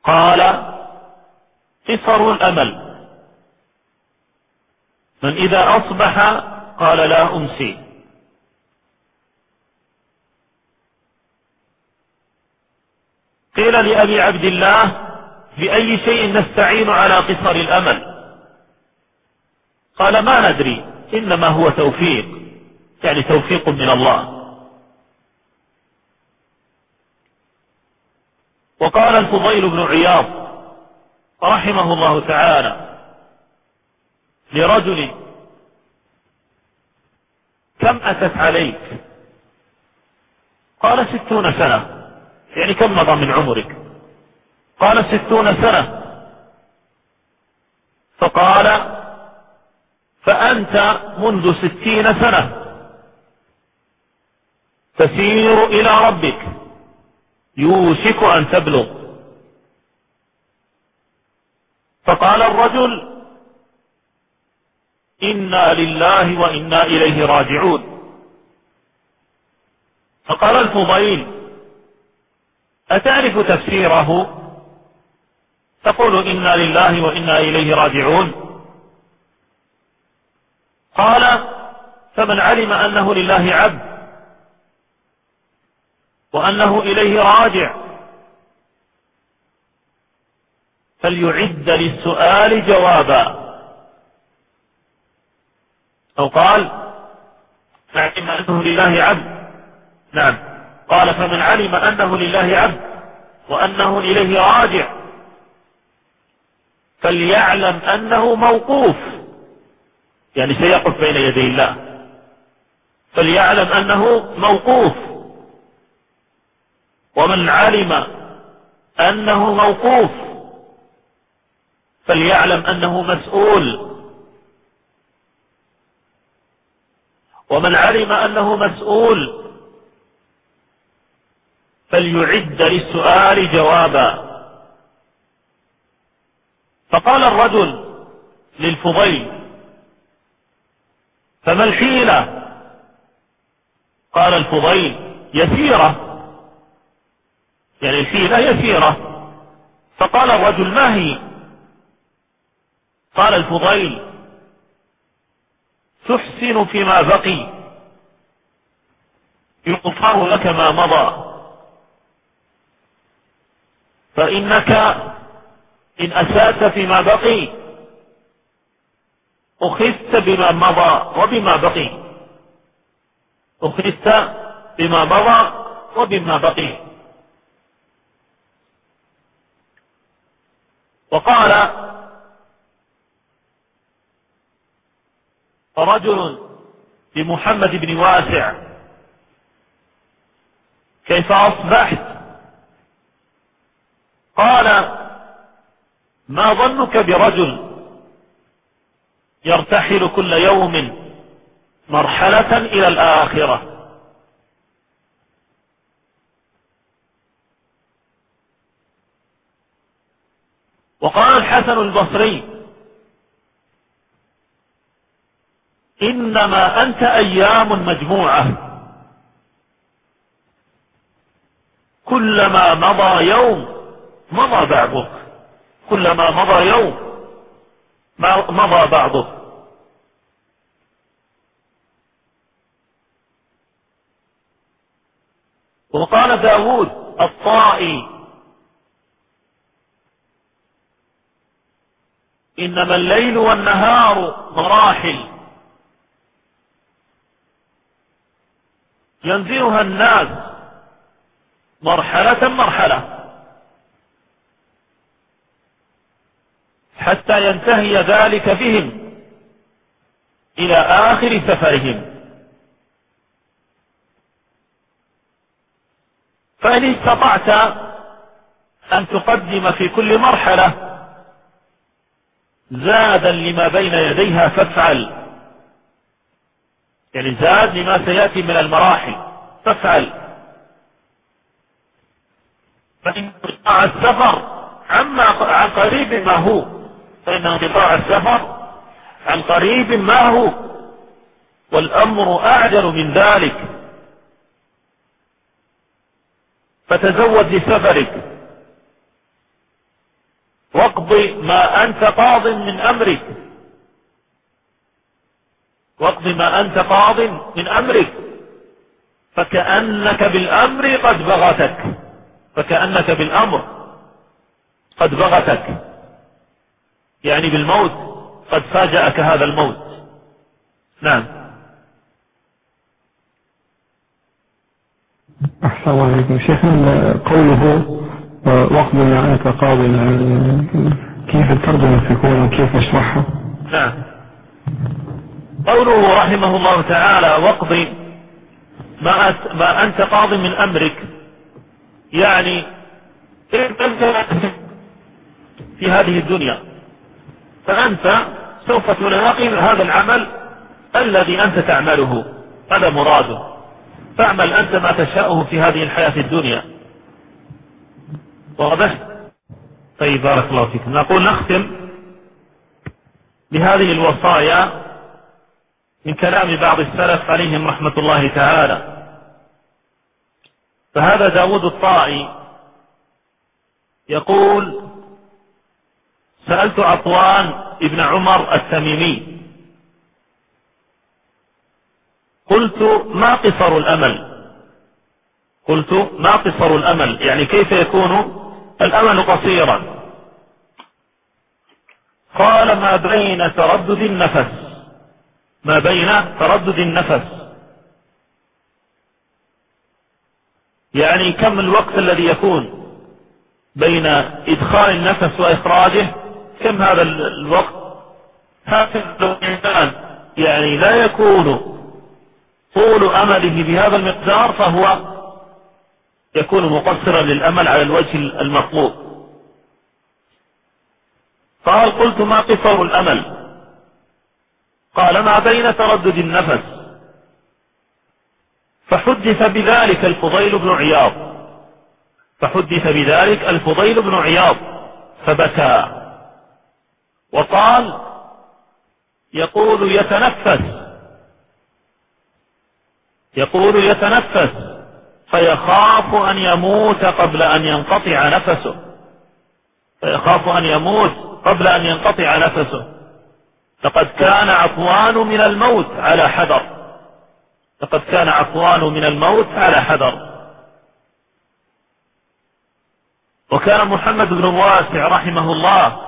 قال قصر الأمل، من إذا أصبح قال لا أمسي. قيل لأبي عبد الله بأي شيء نستعين على قصر الأمل؟ قال ما ندري، إنما هو توفيق، يعني توفيق من الله. وقال الفضيل بن عياض رحمه الله تعالى لرجل: كم أتت عليك؟ قال ستون سنة، يعني كم مضى من عمرك؟ قال ستون سنة. فقال: فأنت منذ ستين سنة تسير إلى ربك، يوشك أن تبلغ. فقال الرجل: إنا لله وإنا إليه راجعون. فقال الفضيل: أتعرف تفسيره؟ تقول إنا لله وإنا إليه راجعون. قال: فمن علم أنه لله عبد وأنه إليه راجع فليعد للسؤال جوابا. أو قال: علم أنه لله عبد، نعم، قال: فمن علم أنه لله عبد وأنه إليه راجع فليعلم أنه موقوف، يعني سيقف بين يدي الله، فليعلم أنه موقوف. ومن علم أنه موقوف فليعلم أنه مسؤول. ومن علم أنه مسؤول فليعد للسؤال جوابا. فقال الرجل للفضيل: فما الحيلة؟ قال الفضيل: يسيرة، يعني الحيلة يسيرة. فقال الرجل: ما هي؟ قال الفضيل: تحسن فيما بقي يغفر لك ما مضى، فإنك إن أسأت فيما بقي أخذت بما مضى وبما بقي، أخذت بما مضى وبما بقي. وقال رجل لمحمد بن واسع: كيف أصبحت؟ قال: ما ظنك برجل يرتحل كل يوم مرحلة إلى الآخرة؟ وقال الحسن البصري: إنما أنت أيام مجموعة، كلما مضى يوم مضى بعضه، كلما مضى يوم مضى بعضه. وقال داود الطائي: إنما الليل والنهار مراحل ينزلها الناس مرحلة مرحلة حتى ينتهي ذلك بهم إلى آخر سفرهم. فإن استطعت أن تقدم في كل مرحلة زادا لما بين يديها فافعل، يعني زاد لما سيأتي من المراحل فافعل. فإن انقطاع السفر عما عن قريب ما هو، فإن انقطاع السفر عن قريب ما هو، والأمر أعجل من ذلك. فتزود لسفرك واقض ما أنت قاض من أمرك، واقض ما أنت قاض من أمرك، فكأنك بالأمر قد بغتك، فكأنك بالأمر قد بغتك، يعني بالموت قد فاجأك هذا الموت. نعم. أحسن الله عليكم شيخنا. قوله وقت ما أنت قاض، كيف الترجمة تكون وكيف نشرحها؟ نعم. قوله رحمه الله تعالى واقض ما, ما أنت قاض من أمرك، يعني في هذه الدنيا فأنت سوف تلاقي هذا العمل الذي أنت تعمله، هذا مراده، فاعمل أنت ما تشاءه في هذه الحياة الدنيا. واضح؟ طيب بارك الله فيكم. نقول نختم بهذه الوصايا من كلام بعض السلف عليهم رحمة الله تعالى. فهذا داود الطائي يقول: سألت عطوان ابن عمر التميمي قلت: ما قصر الأمل؟ قلت: ما قصر الأمل؟ يعني كيف يكون الأمل قصيرا؟ قال: ما بين تردد النفس، ما بين تردد النفس، يعني كم الوقت الذي يكون بين إدخال النفس وإخراجه، كم هذا الوقت. هكذا الإنسان يعني لا يكون طول أمله بهذا المقدار فهو يكون مقصرا للأمل على الوجه المطلوب. قال: قلت: ما قصر الأمل؟ قال: ما بين تردد النفس. فحدث بذلك الفضيل بن عياض، فحدث بذلك الفضيل بن عياض فبكى وقال: يقول يتنفس، يقول يتنفس فيخاف أن يموت قبل أن ينقطع نفسه، فيخاف أن يموت قبل أن ينقطع نفسه. لقد كان عفوان من الموت على حذر، لقد كان عفوان من الموت على حذر. وكان محمد بن واسع رحمه الله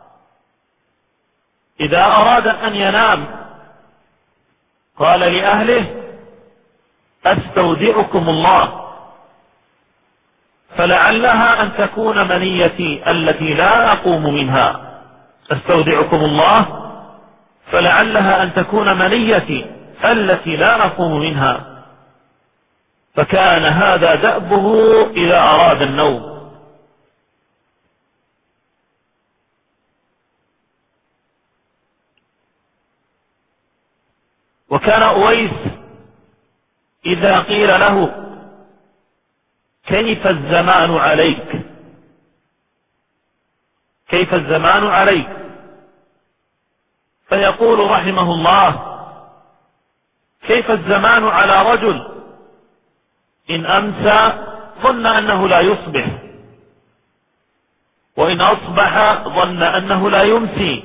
إذا أراد أن ينام قال لأهله: أستودعكم الله، فلعلها أن تكون منيتي التي لا أقوم منها. أستودعكم الله فلعلها أن تكون منيتي التي لا أقوم منها. فكان هذا دأبه إذا أراد النوم. وكان أويس إذا قيل له: كيف الزمان عليك، كيف الزمان عليك، فيقول رحمه الله: كيف الزمان على رجل إن أمسى ظن أنه لا يصبح، وإن أصبح ظن أنه لا يمسي،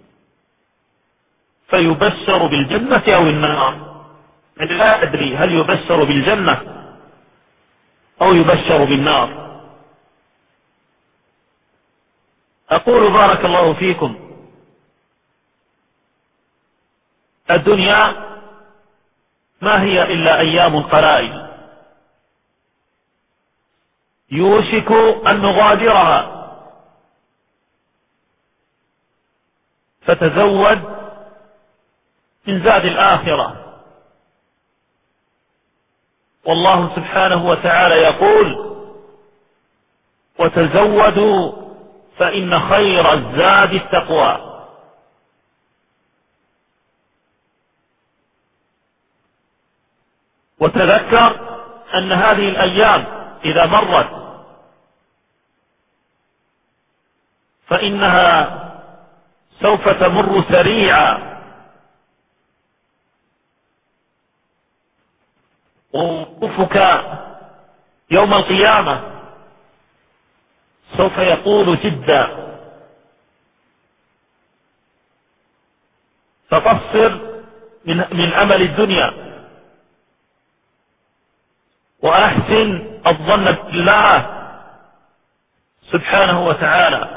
فيبشر بالجنة أو النار. يعني لا أدري هل يبشر بالجنة أو يبشر بالنار. أقول بارك الله فيكم: الدنيا ما هي إلا أيام قلائل، يوشك أن نغادرها، فتزود من زاد الآخرة. والله سبحانه وتعالى يقول: وتزودوا فإن خير الزاد التقوى. وتذكر أن هذه الأيام إذا مرت فإنها سوف تمر سريعا، ووقوفك يوم القيامة سوف يطول جدا. فقصر من, من عمل الدنيا، وأحسن الظن بالله سبحانه وتعالى.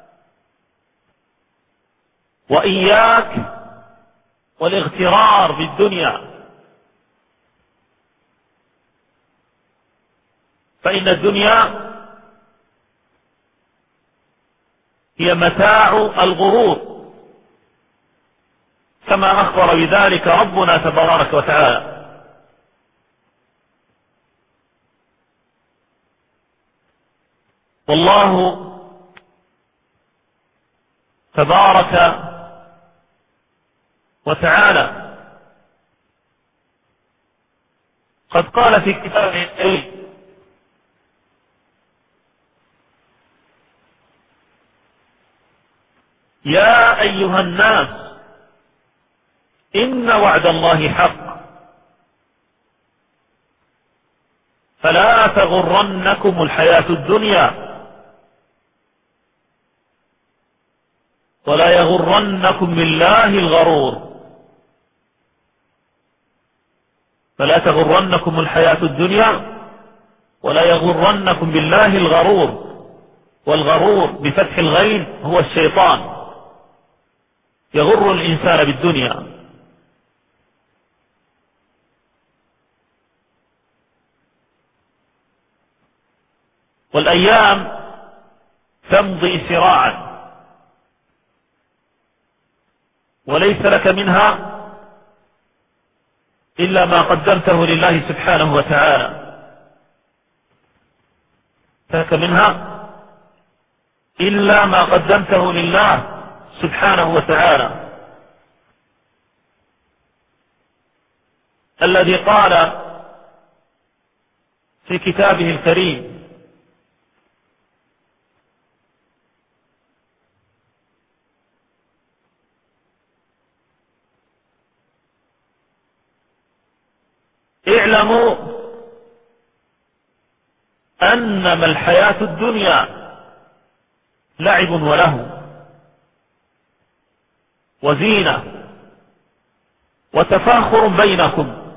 وإياك والاغترار بالدنيا، فإن الدنيا هي متاع الغرور، كما أخبر بذلك ربنا تبارك وتعالى. والله تبارك وتعالى قد قال في كتابه الكريم: يا أيها الناس إن وعد الله حق فلا تغرنكم الحياة الدنيا ولا يغرنكم بالله الغرور. فلا تغرنكم الحياة الدنيا ولا يغرنكم بالله الغرور. والغرور بفتح الغين هو الشيطان، يغر الإنسان بالدنيا. والأيام تمضي سراعا وليس لك منها إلا ما قدمته لله سبحانه وتعالى، لك منها إلا ما قدمته لله سبحانه وتعالى، الذي قال في كتابه الكريم: اعلموا أنما الحياة الدنيا لعب ولهو وزينة وتفاخر بينكم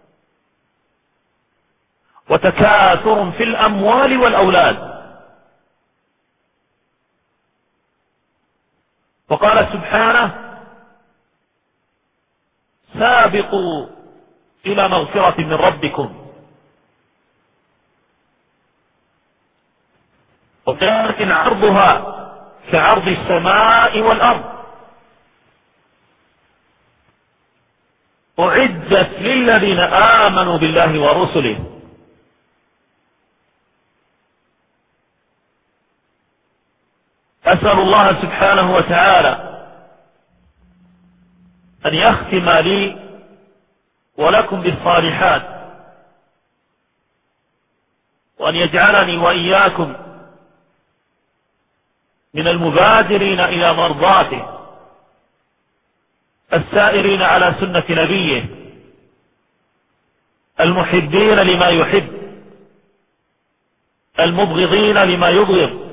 وتكاثر في الأموال والأولاد. وقال سبحانه: سابقوا إلى مغفرة من ربكم وجنة عرضها كعرض السماء والأرض أعدت للذين آمنوا بالله ورسله. أسأل الله سبحانه وتعالى أن يختم لي ولكم بالصالحات، وأن يجعلني وإياكم من المبادرين إلى مرضاته، السائرين على سنة نبيه، المحبين لما يحب، المبغضين لما يبغض،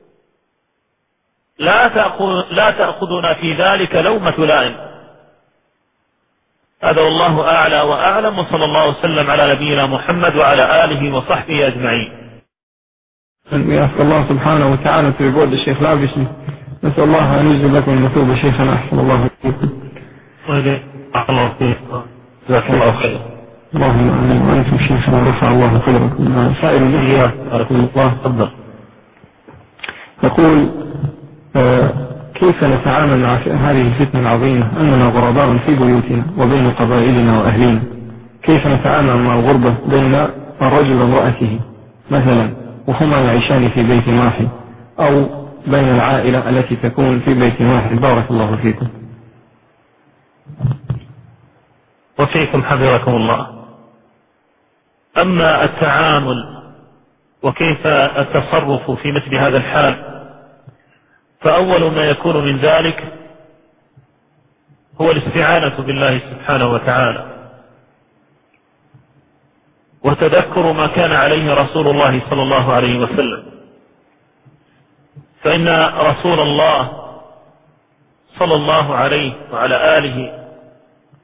لا تأخذ لا تأخذنا في ذلك لومة لائم. هذا والله أعلى وأعلم، وصلى الله وسلم على نبينا محمد وعلى آله وصحبه أجمعين. يسأل الله سبحانه وتعالى في بعد الشيخ العبسي، نسأل الله أن يجزي لكم المثوبة شيخنا، أحسن الله فيكم. الله فيكم، جزاك الله خير. اللهم آمين. وأنتم شيخنا ورفع الله قدركم. سائل الإياه بارك الله. تفضل. يقول: آه كيف نتعامل مع هذه الفتنة العظيمة أننا غرباء في بيوتنا وبين قبائلنا وأهلنا؟ كيف نتعامل مع الغربة بين الرجل وامرأته مثلا وهما يعيشان في بيت واحد، أو بين العائلة التي تكون في بيت واحد؟ بارك الله فيكم. وفيكم حفظكم الله. أما التعامل وكيف التصرف في مثل هذا الحال، فأول ما يكون من ذلك هو الاستعانة بالله سبحانه وتعالى، وتذكر ما كان عليه رسول الله صلى الله عليه وسلم. فإن رسول الله صلى الله عليه وعلى آله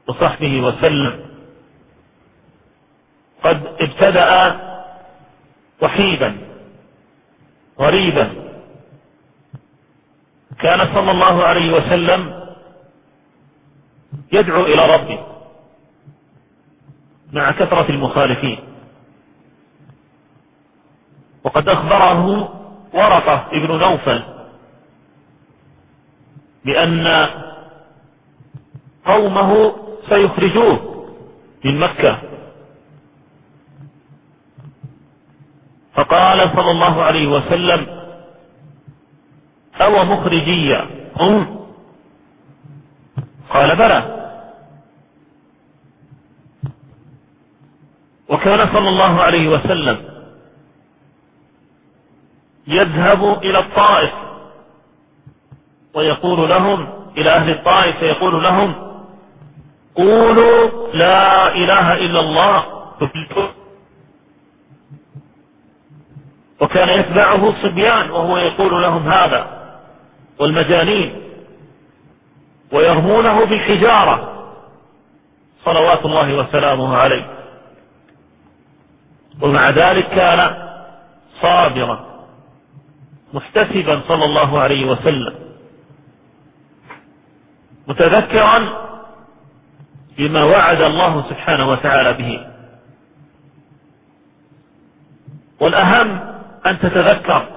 وصحبه وسلم قد ابتدأ وحيدا غريبا. كان صلى الله عليه وسلم يدعو إلى ربه مع كثرة المخالفين، وقد أخبره ورقة ابن نوفل بأن قومه سيخرجوه من مكة، فقال صلى الله عليه وسلم: أو مخرجي هم؟ قال: بلى. وكان صلى الله عليه وسلم يذهب إلى الطائف ويقول لهم، إلى أهل الطائف فيقول لهم: قولوا لا إله إلا الله تفلحون. وكان يتبعه الصبيان وهو يقول لهم هذا، والمجانين، ويرمونه بالحجارة صلوات الله وسلامه عليه. ومع ذلك كان صابرا محتسبا صلى الله عليه وسلم، متذكرا بما وعد الله سبحانه وتعالى به. والأهم أن تتذكر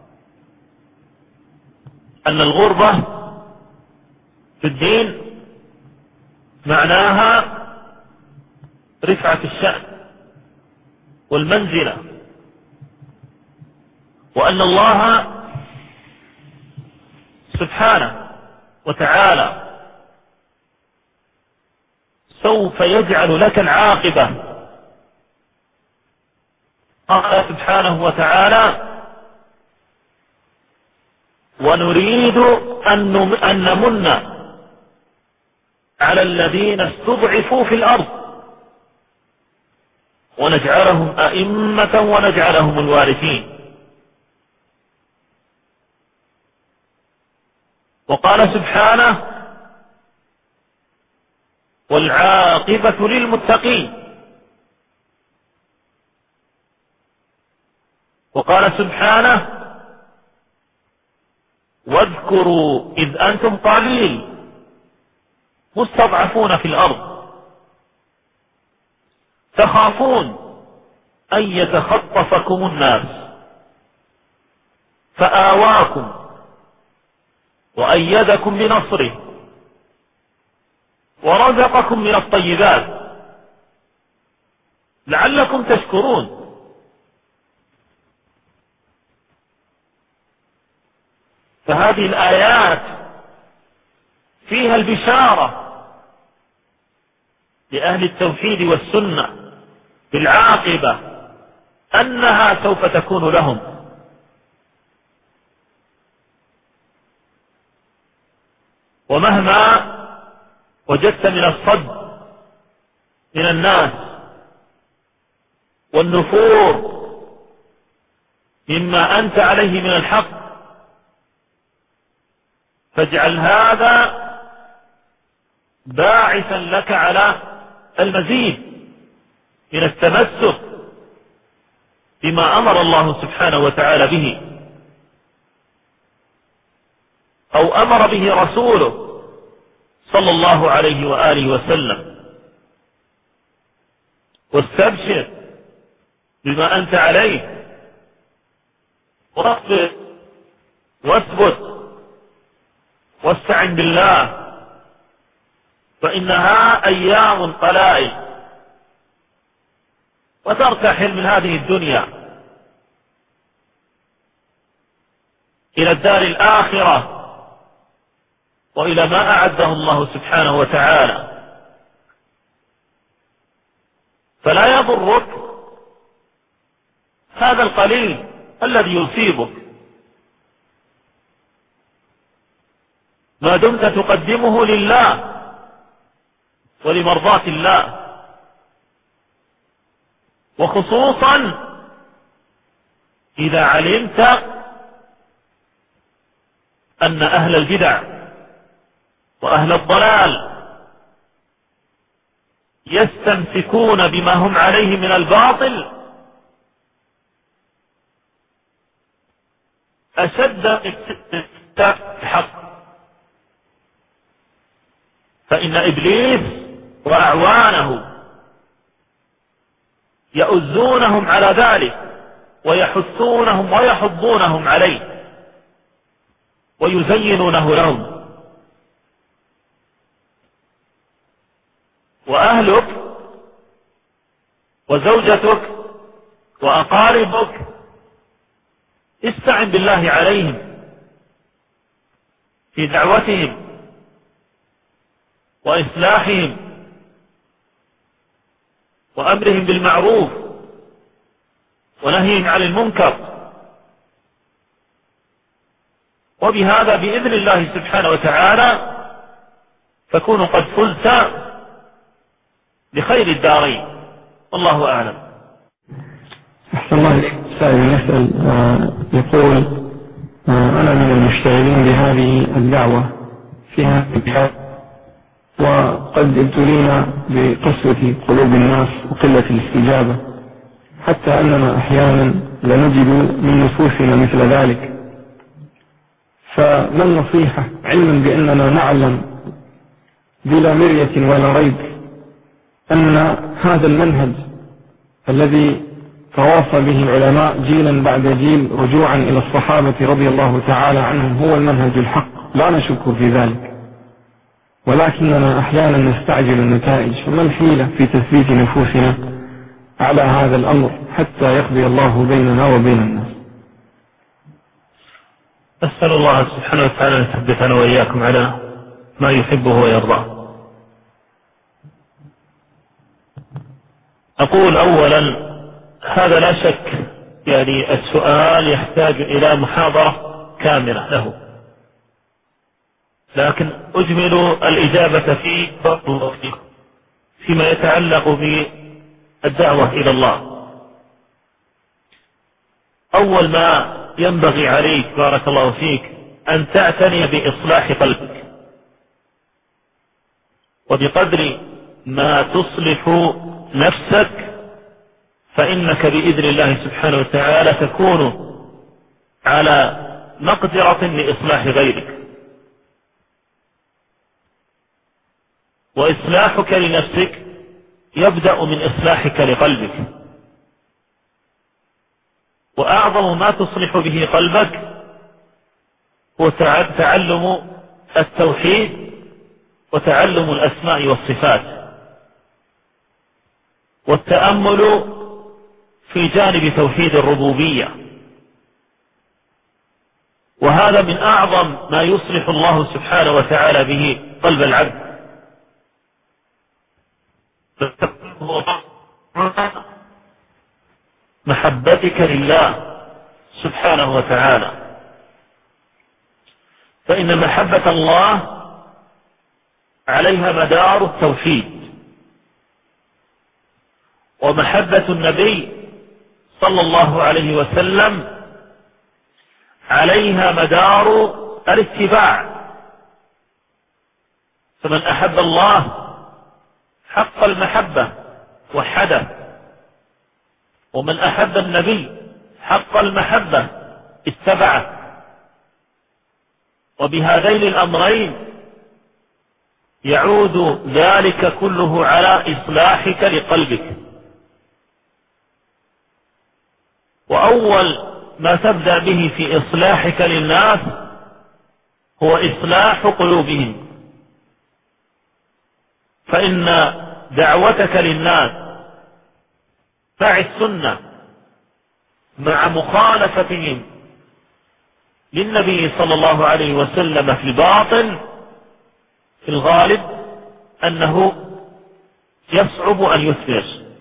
أن الغربة في الدين معناها رفعة الشأن والمنزلة، وأن الله سبحانه وتعالى سوف يجعل لك العاقبة. قال سبحانه وتعالى: ونريد أن نمن على الذين استضعفوا في الأرض ونجعلهم أئمة ونجعلهم الوارثين. وقال سبحانه: والعاقبة للمتقين. وقال سبحانه: واذكروا إذ أنتم قليل مستضعفون في الأرض تخافون أن يتخطفكم الناس فآواكم وأيدكم بنصره ورزقكم من الطيبات لعلكم تشكرون. فهذه الآيات فيها البشارة لأهل التوحيد والسنة بالعاقبة أنها سوف تكون لهم. ومهما وجدت من الصد من الناس والنفور مما أنت عليه من الحق، فاجعل هذا باعثا لك على المزيد من التمسك بما أمر الله سبحانه وتعالى به أو أمر به رسوله صلى الله عليه وآله وسلم. واستبشر بما أنت عليه ورقب واثبت واستعن بالله، فإنها أيام قلائل وترتحل من هذه الدنيا إلى الدار الآخرة وإلى ما أعده الله سبحانه وتعالى. فلا يضرك هذا القليل الذي يصيبك ما دمت تقدمه لله ولمرضاة الله، وخصوصا إذا علمت أن أهل البدع وأهل الضلال يستمسكون بما هم عليه من الباطل أشد من الحق. فإن إبليس وأعوانه يؤذونهم على ذلك ويحثونهم ويحضونهم عليه ويزينونه لهم. وأهلك وزوجتك وأقاربك استعن بالله عليهم في دعوتهم وإصلاحهم وأمرهم بالمعروف ونهيهم عن المنكر، وبهذا بإذن الله سبحانه وتعالى تكون قد فزت بخير الدارين. والله أعلم. أحسن الله إليك. سائل يسأل آه يقول آه أنا من المشتغلين بهذه الدعوة في هذه البلاد، وقد ابتلينا بقسوة قلوب الناس وقلة الاستجابة، حتى أننا أحيانا لنجد من نفوسنا مثل ذلك. فما النصيحة علما بأننا نعلم بلا مرية ولا ريب أن هذا المنهج الذي تواصى به العلماء جيلا بعد جيل رجوعا إلى الصحابة رضي الله تعالى عنهم هو المنهج الحق، لا نشك في ذلك، ولكننا أحيانا نستعجل النتائج. فما الحيلة في تثبيت نفوسنا على هذا الأمر حتى يقضي الله بيننا وبين الناس؟ أسأل الله سبحانه وتعالى أن يثبتنا وإياكم على ما يحبه ويرضاه. أقول أولا هذا لا شك يعني السؤال يحتاج إلى محاضرة كاملة له، لكن أجمل الإجابة فيه فيما يتعلق بالدعوة إلى الله. أول ما ينبغي عليك بارك الله فيك أن تعتني بإصلاح قلبك، وبقدر ما تصلح نفسك فإنك بإذن الله سبحانه وتعالى تكون على مقدرة لإصلاح غيرك. وإصلاحك لنفسك يبدأ من إصلاحك لقلبك، وأعظم ما تصلح به قلبك هو تعلم التوحيد وتعلم الأسماء والصفات والتأمل في جانب توحيد الربوبية، وهذا من أعظم ما يصلح الله سبحانه وتعالى به قلب العبد. محبتك لله سبحانه وتعالى، فإن محبة الله عليها مدار التوحيد، ومحبة النبي صلى الله عليه وسلم عليها مدار الاتباع. فمن أحب الله حق المحبة وحده، ومن أحب النبي حق المحبة اتبعه. وبهذين الأمرين يعود ذلك كله على إصلاحك لقلبك. وأول ما تبدأ به في إصلاحك للناس هو إصلاح قلوبهم، فإن دعوتك للناس مع السنة مع مخالفتهم للنبي صلى الله عليه وسلم في الباطن في الغالب أنه يصعب أن يثمر،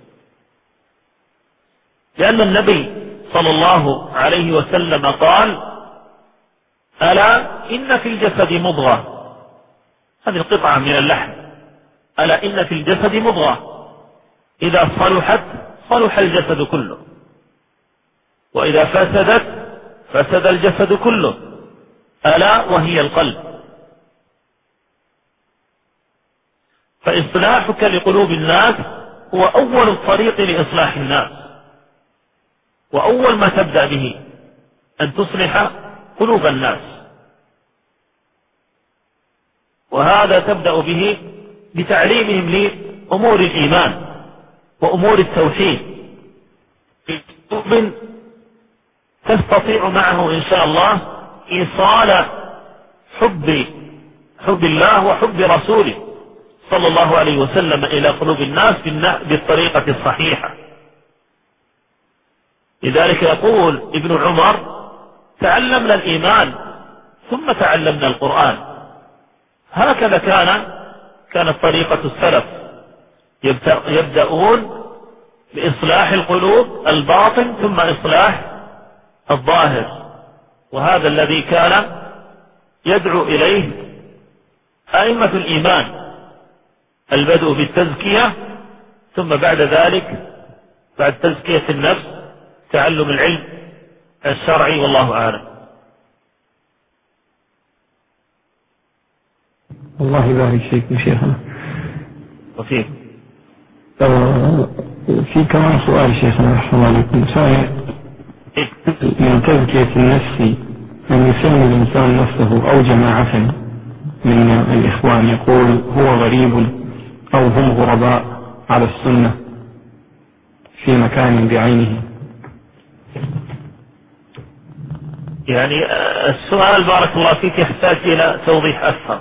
لأن النبي صلى الله عليه وسلم قال: ألا إن في الجسد مضغة، هذه القطعة من اللحم، ألا إن في الجسد مضغة إذا صلحت صلح الجسد كله، وإذا فسدت فسد الجسد كله، ألا وهي القلب. فإصلاحك لقلوب الناس هو أول الطريق لإصلاح الناس، وأول ما تبدأ به أن تصلح قلوب الناس، وهذا تبدأ به بتعليمهم لأمور الإيمان وأمور التوحيد بأسلوب تستطيع معه إن شاء الله إيصال حب حب الله وحب رسوله صلى الله عليه وسلم إلى قلوب الناس بالطريقة الصحيحة. لذلك يقول ابن عمر: تعلمنا الإيمان ثم تعلمنا القرآن. هكذا كان كانت طريقة السلف، يبدأون بإصلاح القلوب الباطن ثم إصلاح الظاهر، وهذا الذي كان يدعو إليه أئمة الإيمان، البدء بالتزكية ثم بعد ذلك بعد تزكية النفس تعلم العلم الشرعي، والله أعلم. الله يبارك فيكم شيخنا. وفيه في كمان سؤال شيخنا رحمه الله عليكم، سؤال من تزكية النفس أن يسمي الإنسان نفسه أو جماعة من الإخوان يقول هو غريب أو هم غرباء على السنة في مكان بعينه. يعني السؤال بارك الله فيك يحتاج إلى توضيح أكثر.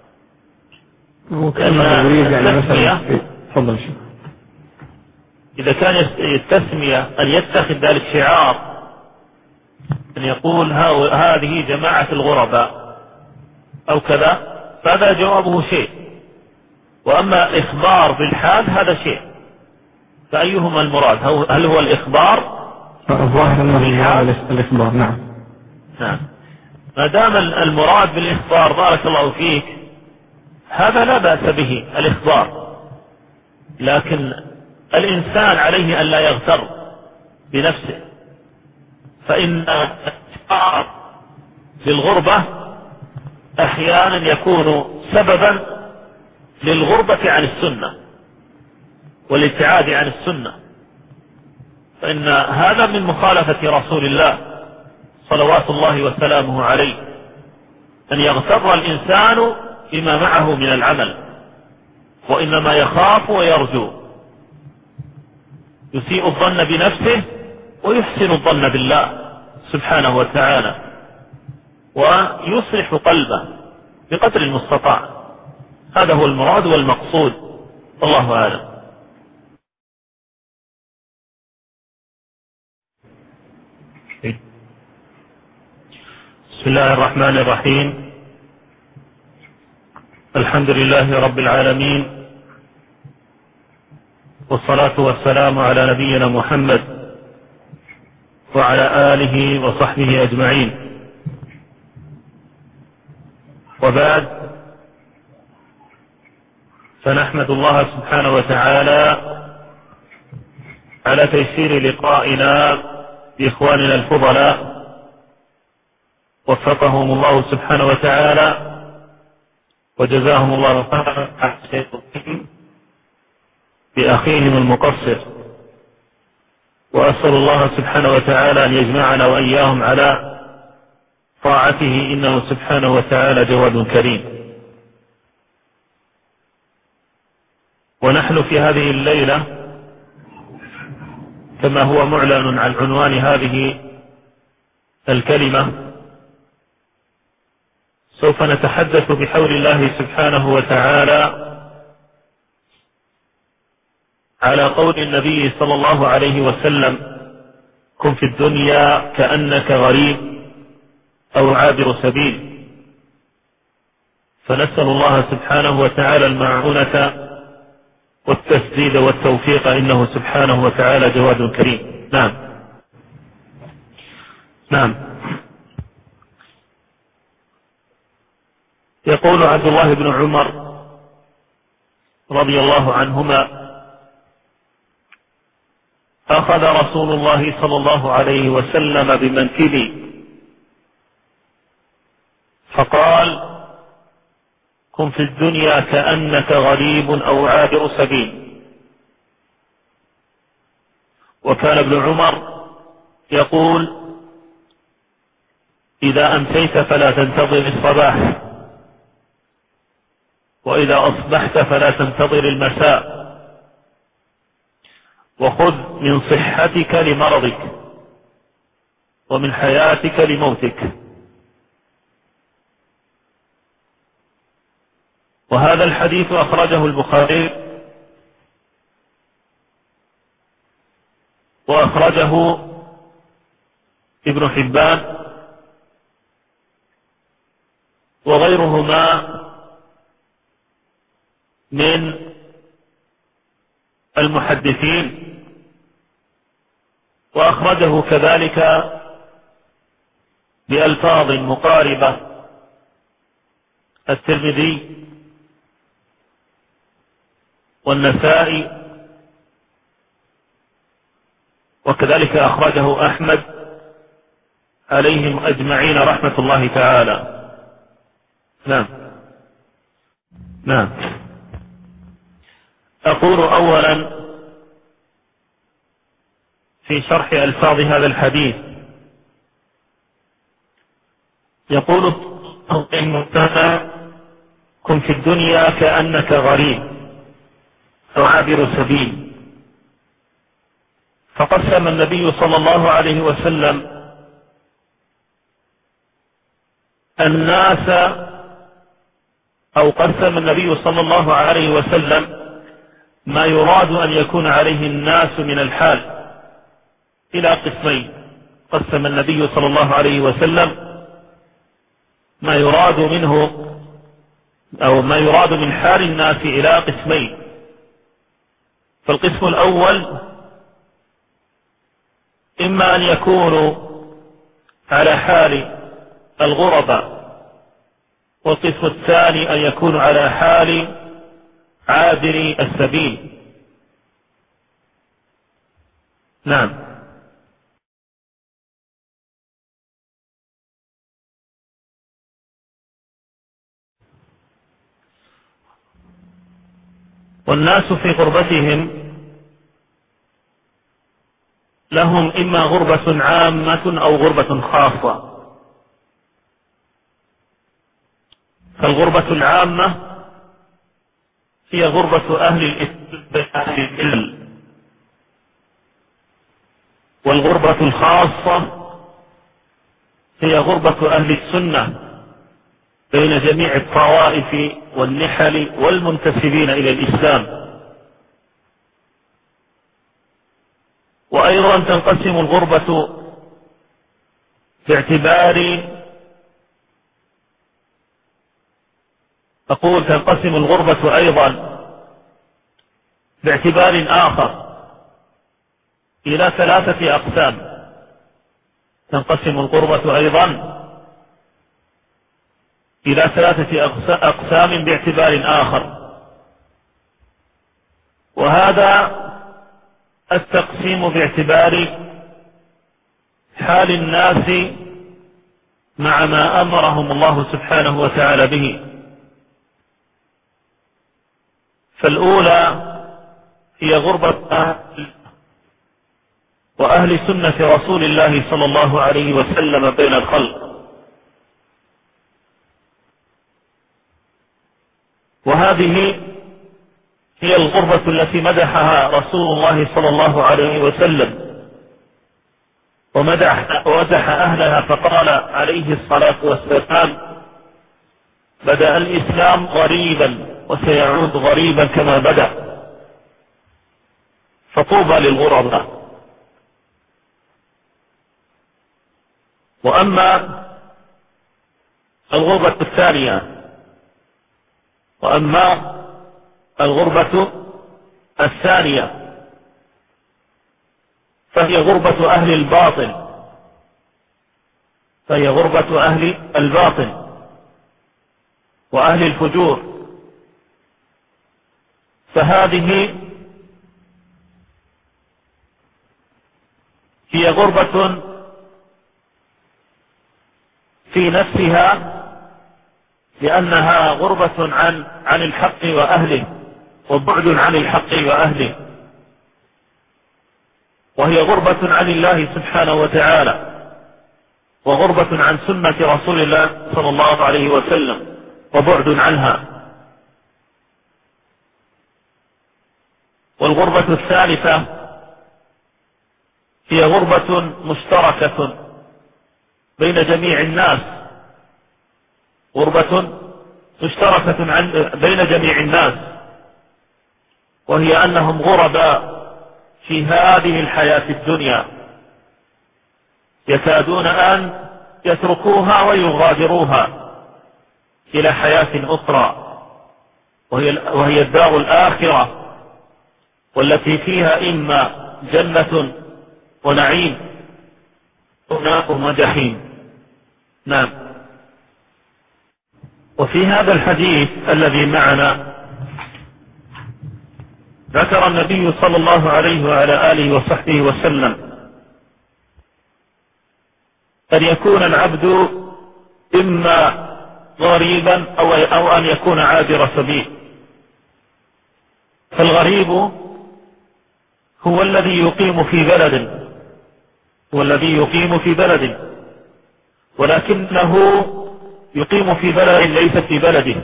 وكان يريد يعني مثلا تفضل شيخ. إذا كان التسمية أن يتخذ ذلك شعار، أن يقول هذه جماعة الغرباء أو كذا، فهذا جوابه شيء، وأما الإخبار بالحال هذا شيء، فأيهما المراد؟ هل هو الإخبار؟ الظاهر أنه الإخبار. نعم نعم. ما دام المراد بالإخبار بارك الله فيك هذا لا بأس به الإخبار، لكن الإنسان عليه أن لا يغتر بنفسه، فإن الإخبار بالغربة أحيانا يكون سببا للغربة عن السنة والابتعاد عن السنة، فإن هذا من مخالفة رسول الله صلوات الله وسلامه عليه، أن يغتر الإنسان بما معه من العمل، وإنما يخاف ويرجو، يسيء الظن بنفسه ويحسن الظن بالله سبحانه وتعالى، ويصلح قلبه بقدر المستطاع. هذا هو المراد والمقصود، والله أعلم. بسم الله الرحمن الرحيم. الحمد لله رب العالمين، والصلاة والسلام على نبينا محمد وعلى آله وصحبه أجمعين، وبعد، فنحمد الله سبحانه وتعالى على تيسير لقائنا بإخواننا الفضلاء، وفقهم الله سبحانه وتعالى وجزاهم الله خيرا بأخيهم المقصر، وأسأل الله سبحانه وتعالى أن يجمعنا وإياهم على طاعته، إنه سبحانه وتعالى جواد كريم. ونحن في هذه الليلة كما هو معلن عن عنوان هذه الكلمة سوف نتحدث بحول الله سبحانه وتعالى على قول النبي صلى الله عليه وسلم: كن في الدنيا كأنك غريب أو عابر سبيل. فنسأل الله سبحانه وتعالى المعونة والتسديد والتوفيق، إنه سبحانه وتعالى جواد كريم. نعم نعم. يقول عبد الله بن عمر رضي الله عنهما: أخذ رسول الله صلى الله عليه وسلم بمنكبي فقال: كن في الدنيا كأنك غريب أو عابر سبيل. وكان ابن عمر يقول: إذا أمسيت فلا تنتظر الصباح، وإذا أصبحت فلا تنتظر المساء، وخذ من صحتك لمرضك ومن حياتك لموتك. وهذا الحديث أخرجه البخاري وأخرجه ابن حبان وغيرهما من المحدثين، وأخرجه كذلك بألفاظ مقاربة الترمذي والنسائي، وكذلك أخرجه أحمد عليهم أجمعين رحمة الله تعالى. نعم نعم أقول أولا في شرح ألفاظ هذا الحديث، يقول المتقى: كن في الدنيا كأنك غريب أو عابر سبيل. فقسم النبي صلى الله عليه وسلم الناس، أو قسم النبي صلى الله عليه وسلم ما يراد أن يكون عليه الناس من الحال إلى قسمين. قسم النبي صلى الله عليه وسلم ما يراد منه أو ما يراد من حال الناس إلى قسمين. فالقسم الأول إما أن يكونوا على حال الغرباء، والقسم الثاني أن يكونوا على حال عابري السبيل. نعم. والناس في غربتهم لهم إما غربة عامة أو غربة خاصة. فالغربة العامة هي غربة أهل الإسلام، والغربة الخاصة هي غربة أهل السنة بين جميع الطوائف والنحل والمنتسبين إلى الإسلام. وأيضا تنقسم الغربة باعتبار أقول تنقسم الغربة أيضا باعتبار آخر إلى ثلاثة أقسام. تنقسم الغربة أيضا إلى ثلاثة أقسام باعتبار آخر، وهذا التقسيم باعتبار حال الناس مع ما أمرهم الله سبحانه وتعالى به. فالأولى هي غربة أهل وأهل سنة رسول الله صلى الله عليه وسلم بين الخلق، وهذه هي الغربة التي مدحها رسول الله صلى الله عليه وسلم، ومدح ومدح أهلها فقال عليه الصلاة والسلام: بدأ الإسلام غريبا وسيعود غريبا كما بدأ، فطوبى للغرباء. وأما الغربة الثانية وأما الغربة الثانية فهي غربة أهل الباطل فهي غربة أهل الباطل وأهل الفجور. فهذه هي غربة في نفسها لأنها غربة عن عن الحق وأهله، وبعد عن الحق وأهله، وهي غربة عن الله سبحانه وتعالى، وغربة عن سنة رسول الله صلى الله عليه وسلم، وبعد عنها. والغربة الثالثة هي غربة مشتركة بين جميع الناس، غربة مشتركة عن بين جميع الناس، وهي أنهم غرباء في هذه الحياة الدنيا، يكادون أن يتركوها ويغادروها إلى حياة أخرى، وهي, وهي الدار الآخرة، والتي فيها إما جنة ونعيم ونار وجحيم. نعم. وفي هذا الحديث الذي معنا ذكر النبي صلى الله عليه وعلى آله وصحبه وسلم أن يكون العبد إما غريبا أو, أو أن يكون عابر سبيل. فالغريب هو الذي يقيم في بلد هو الذي يقيم في بلد ولكنه يقيم في بلد ليس في بلده،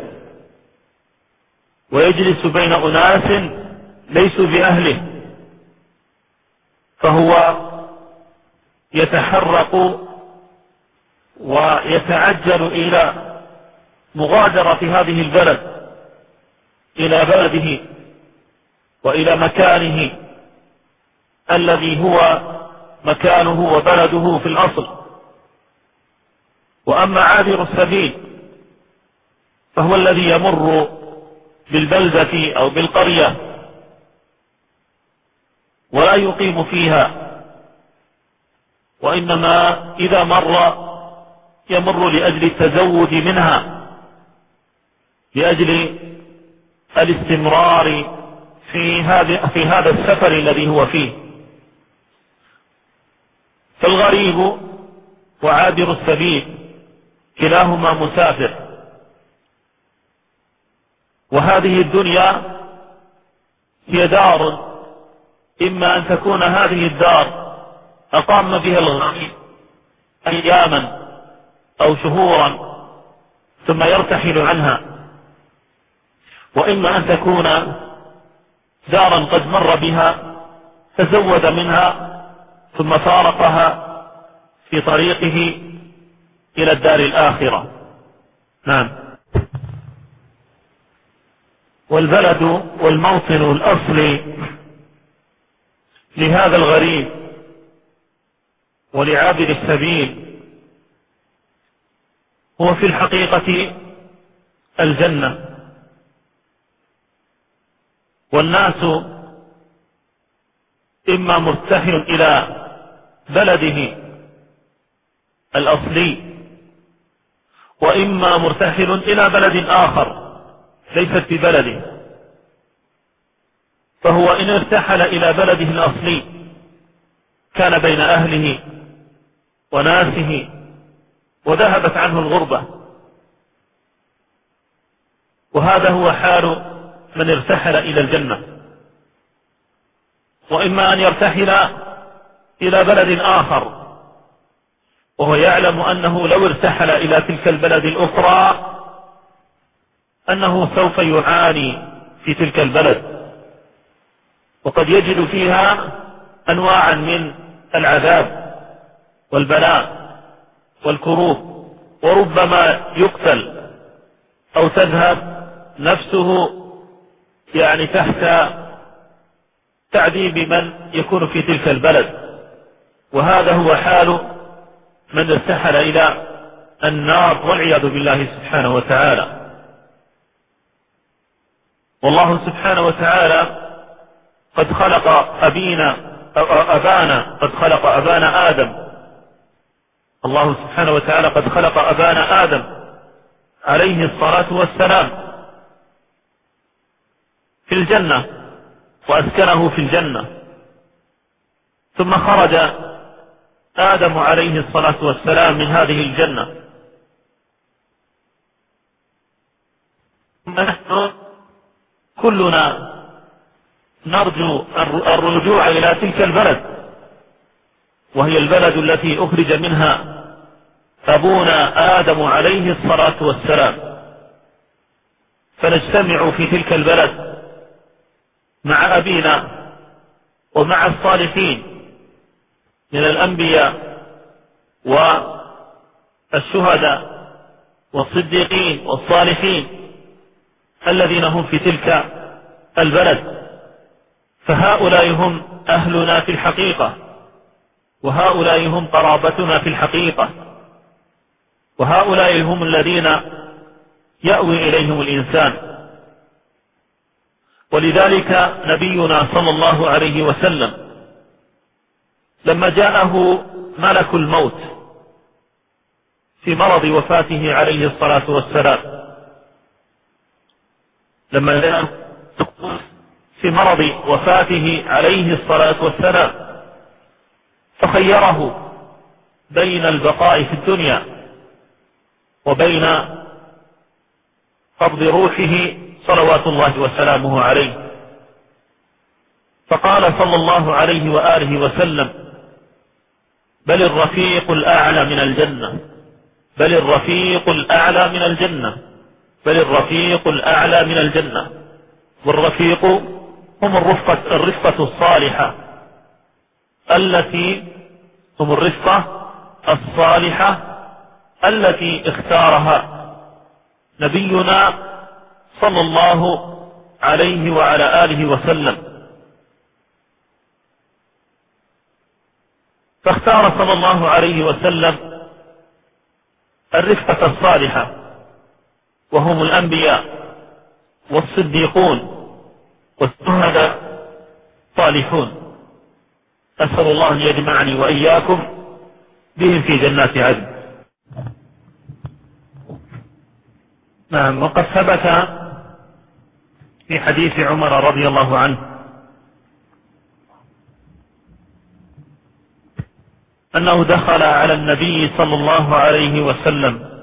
ويجلس بين أناس ليسوا بأهله، فهو يتحرق ويتعجل إلى مغادرة هذه البلد إلى بلده وإلى مكانه الذي هو مكانه وبلده في الأصل. وأما عابر السبيل فهو الذي يمر بالبلدة أو بالقرية ولا يقيم فيها، وإنما إذا مر يمر لأجل التزود منها، لأجل الاستمرار في هذا في هذا السفر الذي هو فيه. فالغريب وعابر السبيل كلاهما مسافر، وهذه الدنيا هي دار، إما أن تكون هذه الدار أقام بها الغريب أياما أو شهورا ثم يرتحل عنها، وإما أن تكون دارا قد مر بها تزود منها ثم فارقها في طريقه إلى الدار الآخرة. نعم. والبلد والموطن الأصلي لهذا الغريب ولعابر السبيل هو في الحقيقة الجنة. والناس إما مرتحل إلى بلده الأصلي، وإما مرتحل إلى بلد آخر ليست ببلده. فهو إن ارتحل إلى بلده الأصلي كان بين أهله وناسه وذهبت عنه الغربة، وهذا هو حال من ارتحل إلى الجنة. وإما أن يرتحل إلى بلد آخر وهو يعلم أنه لو ارتحل إلى تلك البلد الأخرى أنه سوف يعاني في تلك البلد، وقد يجد فيها أنواعا من العذاب والبلاء والكروب، وربما يقتل أو تذهب نفسه يعني تحت تعذيب من يكون في تلك البلد. وهذا هو حال من ارتحل إلى النار والعياذ بالله سبحانه وتعالى. والله سبحانه وتعالى قد خلق أبينا أبانا قد خلق أبانا آدم الله سبحانه وتعالى قد خلق أبانا آدم عليه الصلاة والسلام في الجنة وأسكنه في الجنة، ثم خرج آدم عليه الصلاة والسلام من هذه الجنة نحن كلنا نرجو الرجوع إلى تلك البلد، وهي البلد التي أخرج منها أبونا آدم عليه الصلاة والسلام، فنجتمع في تلك البلد مع أبينا ومع الصالحين من الأنبياء والشهداء والصديقين والصالحين الذين هم في تلك البلد، فهؤلاء هم أهلنا في الحقيقة، وهؤلاء هم قرابتنا في الحقيقة، وهؤلاء هم الذين يأوي إليهم الإنسان. ولذلك نبينا صلى الله عليه وسلم لما جاءه ملك الموت في مرض وفاته عليه الصلاة والسلام، لما جاءه في مرض وفاته عليه الصلاة والسلام فخيره بين البقاء في الدنيا وبين قبض روحه صلوات الله وسلامه عليه، فقال صلى الله عليه وآله وسلم: بل الرفيق الأعلى من الجنة، بل الرفيق الأعلى من الجنة، بل الرفيق الأعلى من الجنة. والرفيق هم الرفقة, الرفقة الصالحة التي هم الرفقة الصالحة التي اختارها نبينا صلى الله عليه وعلى آله وسلم. فاختار صلى الله عليه وسلم الرفقة الصالحة، وهم الأنبياء والصديقون والشهداء الصالحون. أسأل الله أن يجمعني وإياكم بهم في جنات عدن. نعم. وقد ثبت في حديث عمر رضي الله عنه أنه دخل على النبي صلى الله عليه وسلم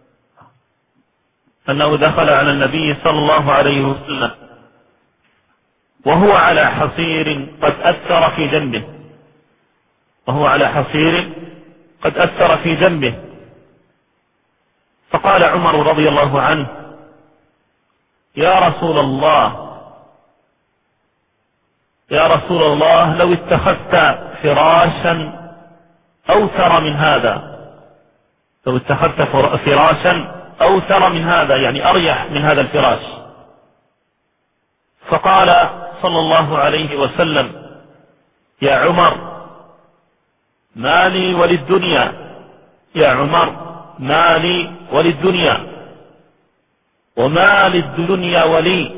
أنه دخل على النبي صلى الله عليه وسلم وهو على حصير قد أثر في جنبه وهو على حصير قد أثر في جنبه فقال عمر رضي الله عنه: يا رسول الله يا رسول الله لو اتخذت فراشا أوثر من هذا، لو اتخذت فراشا أوثر من هذا، يعني أريح من هذا الفراش. فقال صلى الله عليه وسلم: يا عمر ما لي وللدنيا، يا عمر ما لي وللدنيا، وما للدنيا ولي،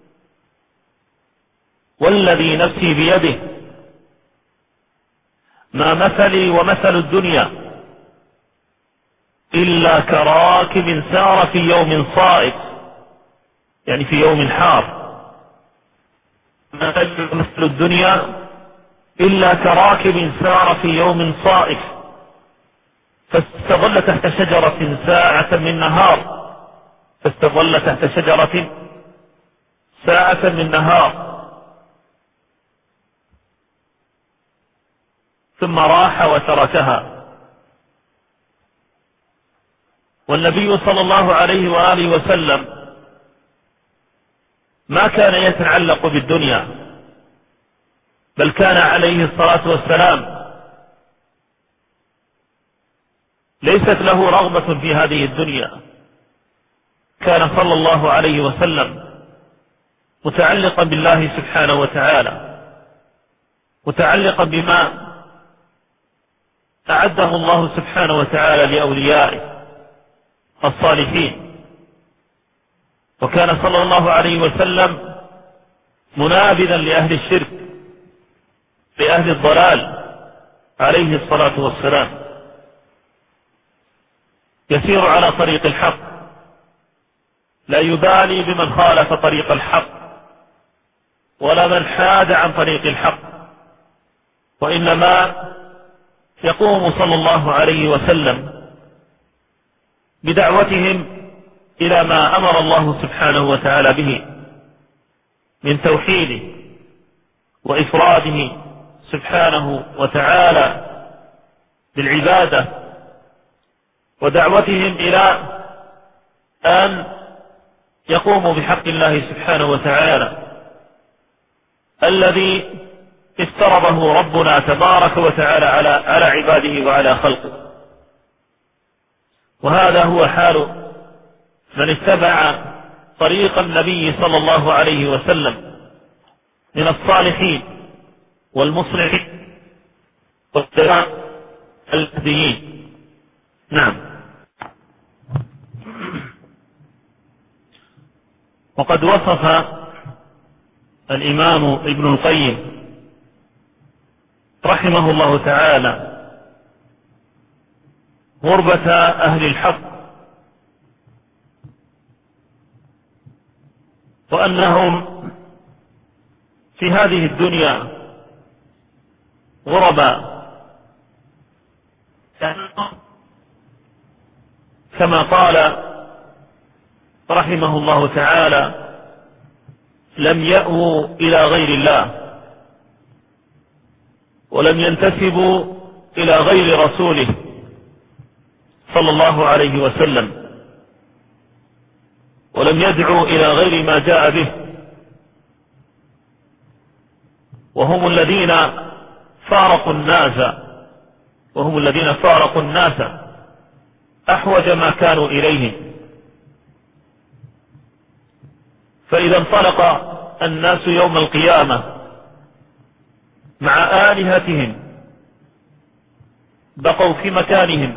والذي نفسي بيده ما مثلي ومثل الدنيا إلا كراكب سار في يوم صائف، يعني في يوم حار. ما مثل الدنيا إلا كراكب سار في يوم صائف فاستظل تحت شجرة ساعة من نهار فاستظل تحت شجرة ساعة من نهار ثم راح وتركها. والنبي صلى الله عليه وآله وسلم ما كان يتعلق بالدنيا، بل كان عليه الصلاة والسلام ليست له رغبة في هذه الدنيا. كان صلى الله عليه وسلم متعلقا بالله سبحانه وتعالى، متعلقا بما أعده الله سبحانه وتعالى لأوليائه الصالحين. وكان صلى الله عليه وسلم منابذا لأهل الشرك، لأهل الضلال عليه الصلاة والسلام، يسير على طريق الحق، لا يبالي بمن خالف طريق الحق ولا من حاد عن طريق الحق، وإنما يقوم صلى الله عليه وسلم بدعوتهم إلى ما أمر الله سبحانه وتعالى به من توحيده وإفراده سبحانه وتعالى بالعبادة، ودعوتهم إلى أن يقوموا بحق الله سبحانه وتعالى الذي افترضه ربنا تبارك وتعالى على على عباده وعلى خلقه. وهذا هو حال من اتبع طريق النبي صلى الله عليه وسلم من الصالحين والمصلحين والتبع المهديين. نعم. وقد وصف الإمام ابن القيم رحمه الله تعالى غربة أهل الحق، وأنهم في هذه الدنيا غرباء كما قال رحمه الله تعالى: لم يأووا إلى غير الله ولم ينتسبوا إلى غير رسوله صلى الله عليه وسلم، ولم يدعوا إلى غير ما جاء به، وهم الذين فارقوا الناس وهم الذين فارقوا الناس أحوج ما كانوا إليه. فإذا انطلق الناس يوم القيامة مع آلهتهم بقوا في مكانهم،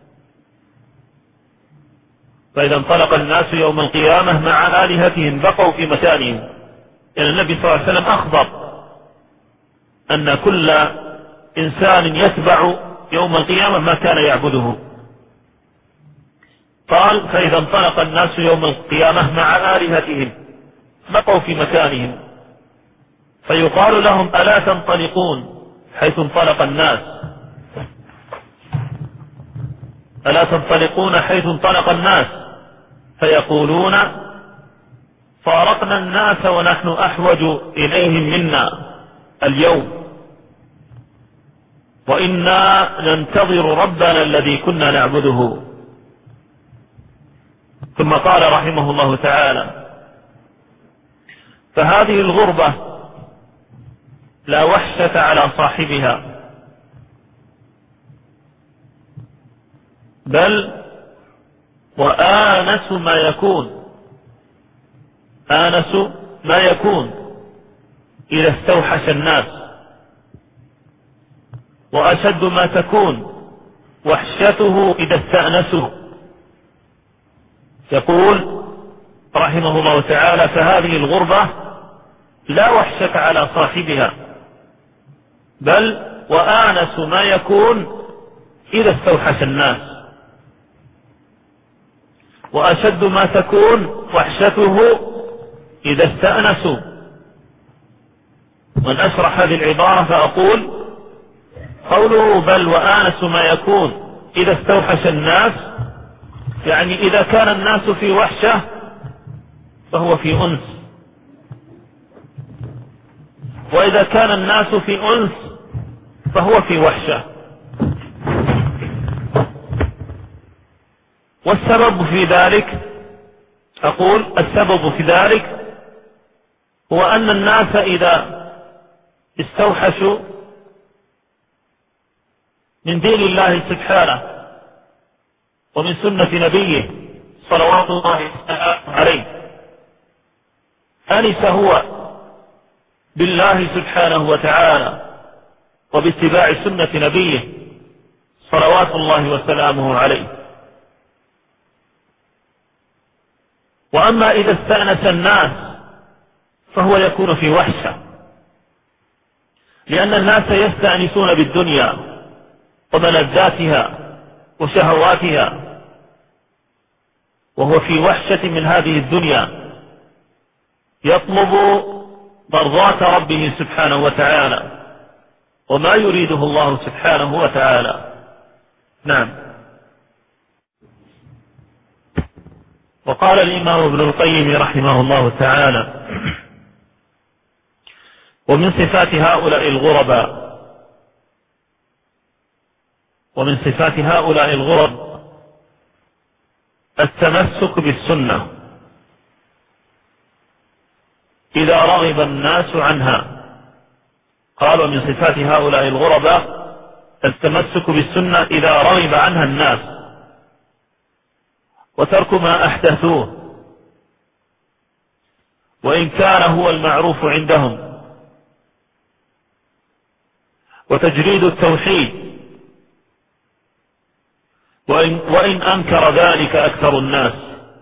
فإذا انطلق الناس يوم القيامة مع آلهتهم بقوا في مكانهم. يعني النبي صلى الله عليه وسلم أخبر أن كل إنسان يتبع يوم القيامة ما كان يعبده. قال: فإذا انطلق الناس يوم القيامة مع آلهتهم بقوا في مكانهم، فيقال لهم: ألا تنطلقون حيث انطلق الناس؟ ألا تنطلقون حيث انطلق الناس؟ فيقولون: فارقنا الناس ونحن أحوج إليهم منا اليوم، وإنا ننتظر ربنا الذي كنا نعبده. ثم قال رحمه الله تعالى: فهذه الغربة لا وحشة على صاحبها، بل وآنس ما يكون آنس ما يكون إذا استوحش الناس، وأشد ما تكون وحشته إذا استأنسوا. يقول رحمه الله تعالى: فهذه الغربة لا وحشة على صاحبها، بل وآنس ما يكون إذا استوحش الناس، وأشد ما تكون وحشته إذا استأنسوا. من أشرح هذه العبارة فأقول: قوله بل وآنس ما يكون إذا استوحش الناس، يعني إذا كان الناس في وحشة فهو في أنس، وإذا كان الناس في أنس فهو في وحشة. والسبب في ذلك، أقول السبب في ذلك هو أن الناس إذا استوحشوا من دين الله سبحانه ومن سنة نبيه صلوات الله عليه، أنس هو بالله سبحانه وتعالى وباتباع سنة نبيه صلوات الله وسلامه عليه. وأما إذا استأنس الناس فهو يكون في وحشة، لأن الناس يستأنسون بالدنيا وملذاتها وشهواتها، وهو في وحشة من هذه الدنيا يطلب مرضات ربه سبحانه وتعالى وما يريده الله سبحانه وتعالى. نعم. وقال الإمام ابن القيم رحمه الله تعالى: ومن صفات هؤلاء الغرباء ومن صفات هؤلاء الغرب التمسك بالسنة إذا رغب الناس عنها. قال: ومن صفات هؤلاء الغرباء التمسك بالسنة إذا رغب عنها الناس، وترك ما أحدثوه وإن كان هو المعروف عندهم، وتجريد التوحيد وإن, وإن أنكر ذلك أكثر الناس.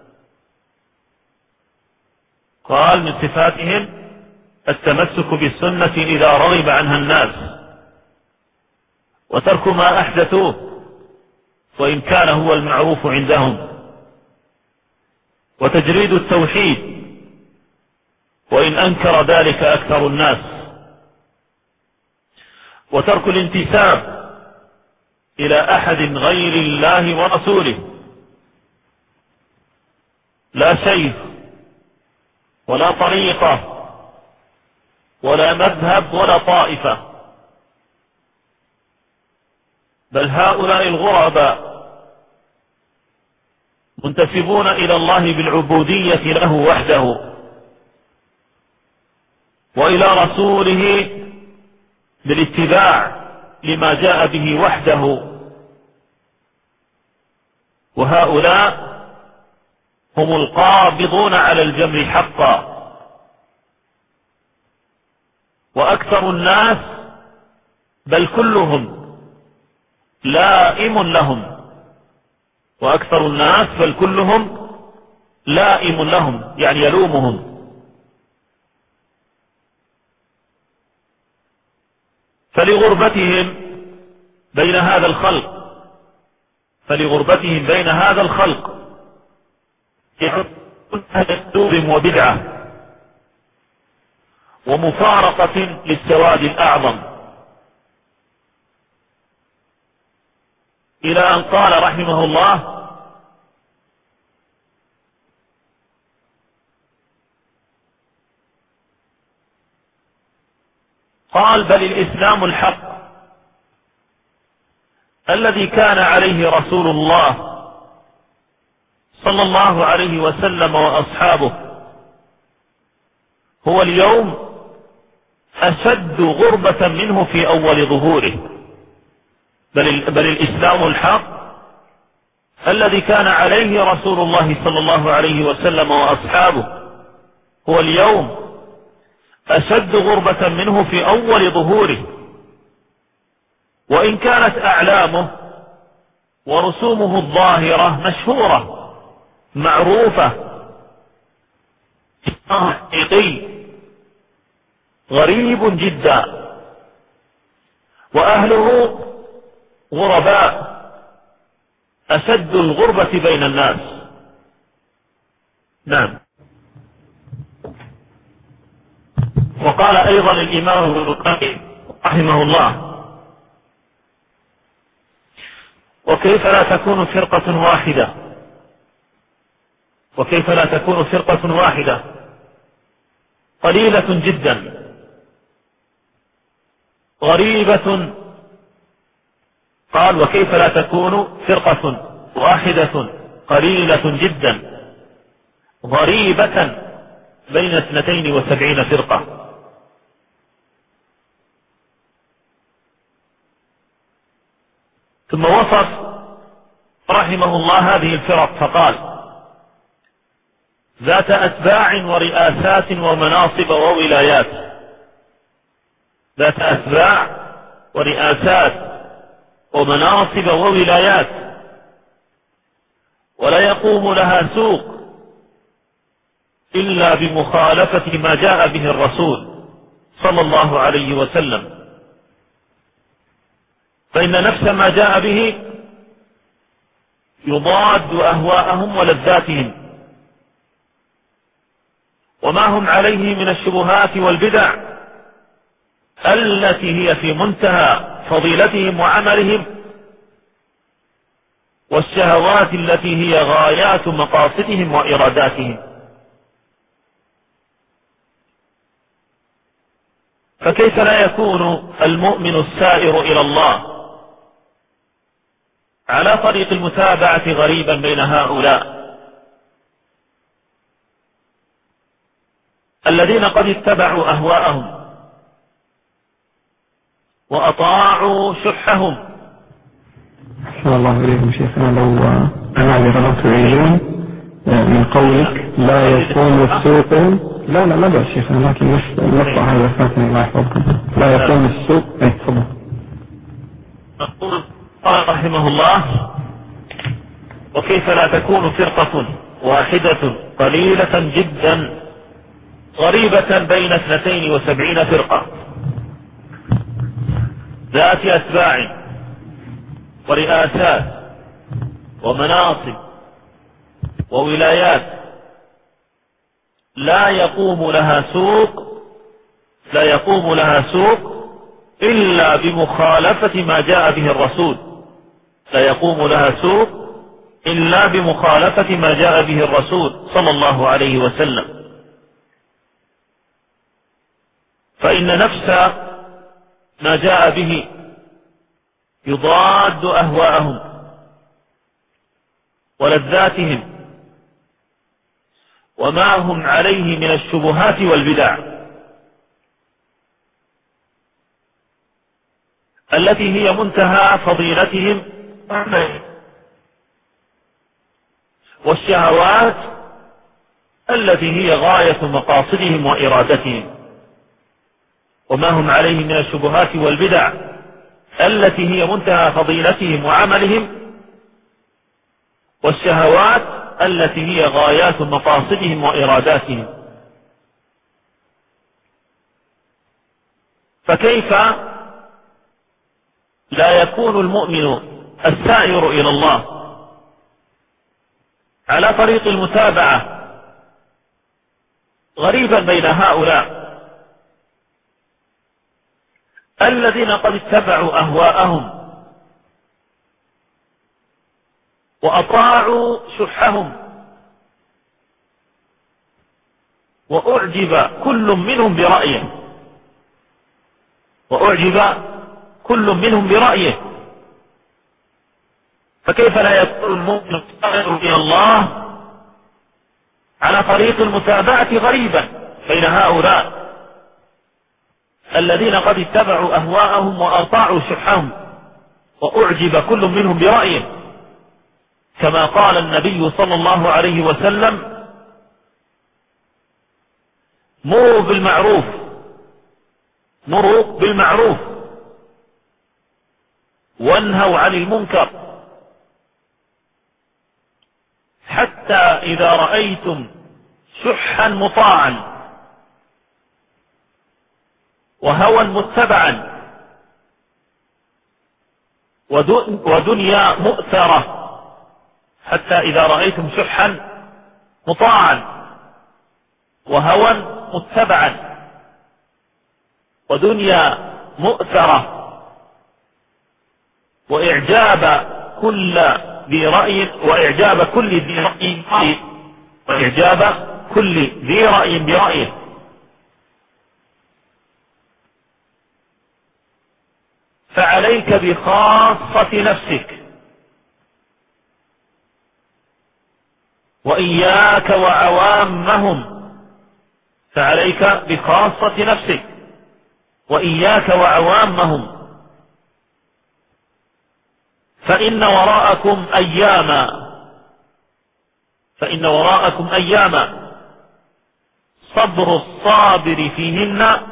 قال: من صفاتهم التمسك بالسنة إذا رغب عنها الناس، وترك ما أحدثوه وإن كان هو المعروف عندهم، وتجريد التوحيد وإن أنكر ذلك أكثر الناس، وترك الانتساب إلى أحد غير الله ورسوله، لا شيخ ولا طريقة ولا مذهب ولا طائفة، بل هؤلاء الغرباء منتسبون إلى الله بالعبودية له وحده، وإلى رسوله بالاتباع لما جاء به وحده. وهؤلاء هم القابضون على الجمر حقا، وأكثر الناس بل كلهم لائم لهم، وأكثر الناس بل كلهم لائم لهم، يعني يلومهم. فلغربتهم بين هذا الخلق فلغربتهم بين هذا الخلق يعود وبدعة ومفارقة للسواد الأعظم، إلى أن قال رحمه الله: قال: بل الإسلام الحق الذي كان عليه رسول الله صلى الله عليه وسلم وأصحابه هو اليوم أشد غربة منه في أول ظهوره. بل, بل الإسلام الحق الذي كان عليه رسول الله صلى الله عليه وسلم وأصحابه هو اليوم أشد غربة منه في أول ظهوره، وإن كانت أعلامه ورسومه الظاهرة مشهورة معروفة، حقيقي غريب جدا، وأهله غرباء أشد الغربة بين الناس. نعم. وقال أيضا الإمام ابن القيم رحمه الله: وكيف لا تكون فرقة واحدة وكيف لا تكون فرقة واحدة قليلة جدا غريبة. قال: وكيف لا تكون فرقة واحدة قليلة جدا غريبة بين اثنتين وسبعين فرقة. ثم وصف رحمه الله هذه الفرق فقال: ذات أتباع ورئاسات ومناصب وولايات. ذات أتباع ورئاسات ومناصب وولايات، ولا يقوم لها سوق إلا بمخالفة ما جاء به الرسول صلى الله عليه وسلم، فإن نفس ما جاء به يضاد أهواءهم ولذاتهم وما هم عليه من الشبهات والبدع التي هي في منتهى فضيلتهم وعملهم والشهوات التي هي غايات مقاصدهم وإراداتهم. فكيف لا يكون المؤمن السائر إلى الله على طريق المتابعة غريبا بين هؤلاء الذين قد اتبعوا أهواءهم وأطاعوا شحهم؟ أحسن الله إليكم شيخنا، لو أنا طلبت علم من قولك لا يكون السوق، لا لا ما بأس شيخنا، لكن نقطع هذا فاتني الله يحفظكم. لا يكون السوق، أي تفضل. نقول قال رحمه الله: وكيف لا تكون فرقة واحدة قليلة جدا غريبة بين اثنتين وسبعين فرقة ذات أتباع ورئاسات ومناصب وولايات لا يقوم لها سوق لا يقوم لها سوق إلا بمخالفة ما جاء به الرسول لا يقوم لها سوق إلا بمخالفة ما جاء به الرسول صلى الله عليه وسلم. فإن نفس ما جاء به يضاد أهواءهم ولذاتهم وما هم عليه من الشبهات والبدع التي هي منتهى فضيلتهم والشهوات التي هي غاية مقاصدهم وإرادتهم وما هم عليه من الشبهات والبدع التي هي منتهى فضيلتهم وعملهم والشهوات التي هي غايات مقاصدهم وإراداتهم. فكيف لا يكون المؤمن السائر إلى الله على طريق المتابعة غريبا بين هؤلاء الذين قد اتبعوا أهواءهم وأطاعوا شحهم وأعجب كل منهم برأيه وأعجب كل منهم برأيه فكيف لا يكون المؤمن السائر إلى الله على طريق المتابعة غريبا بين هؤلاء الذين قد اتبعوا أهواءهم وأطاعوا شحهم وأعجب كل منهم برأيه كما قال النبي صلى الله عليه وسلم: مروا بالمعروف مروا بالمعروف وانهوا عن المنكر حتى إذا رأيتم شحا مطاعا وهوى متبعا ودنيا مؤثرة حتى إذا رأيتم شحا مطاعا وهوى متبعا ودنيا مؤثرة وإعجاب كل ذي رأي وإعجاب كل ذي رأي وإعجاب كل ذي رأي برأيه فعليك بخاصة نفسك وإياك وعوامهم فعليك بخاصة نفسك وإياك وعوامهم فإن وراءكم أياما فإن وراءكم أياما صبر الصابر فيهن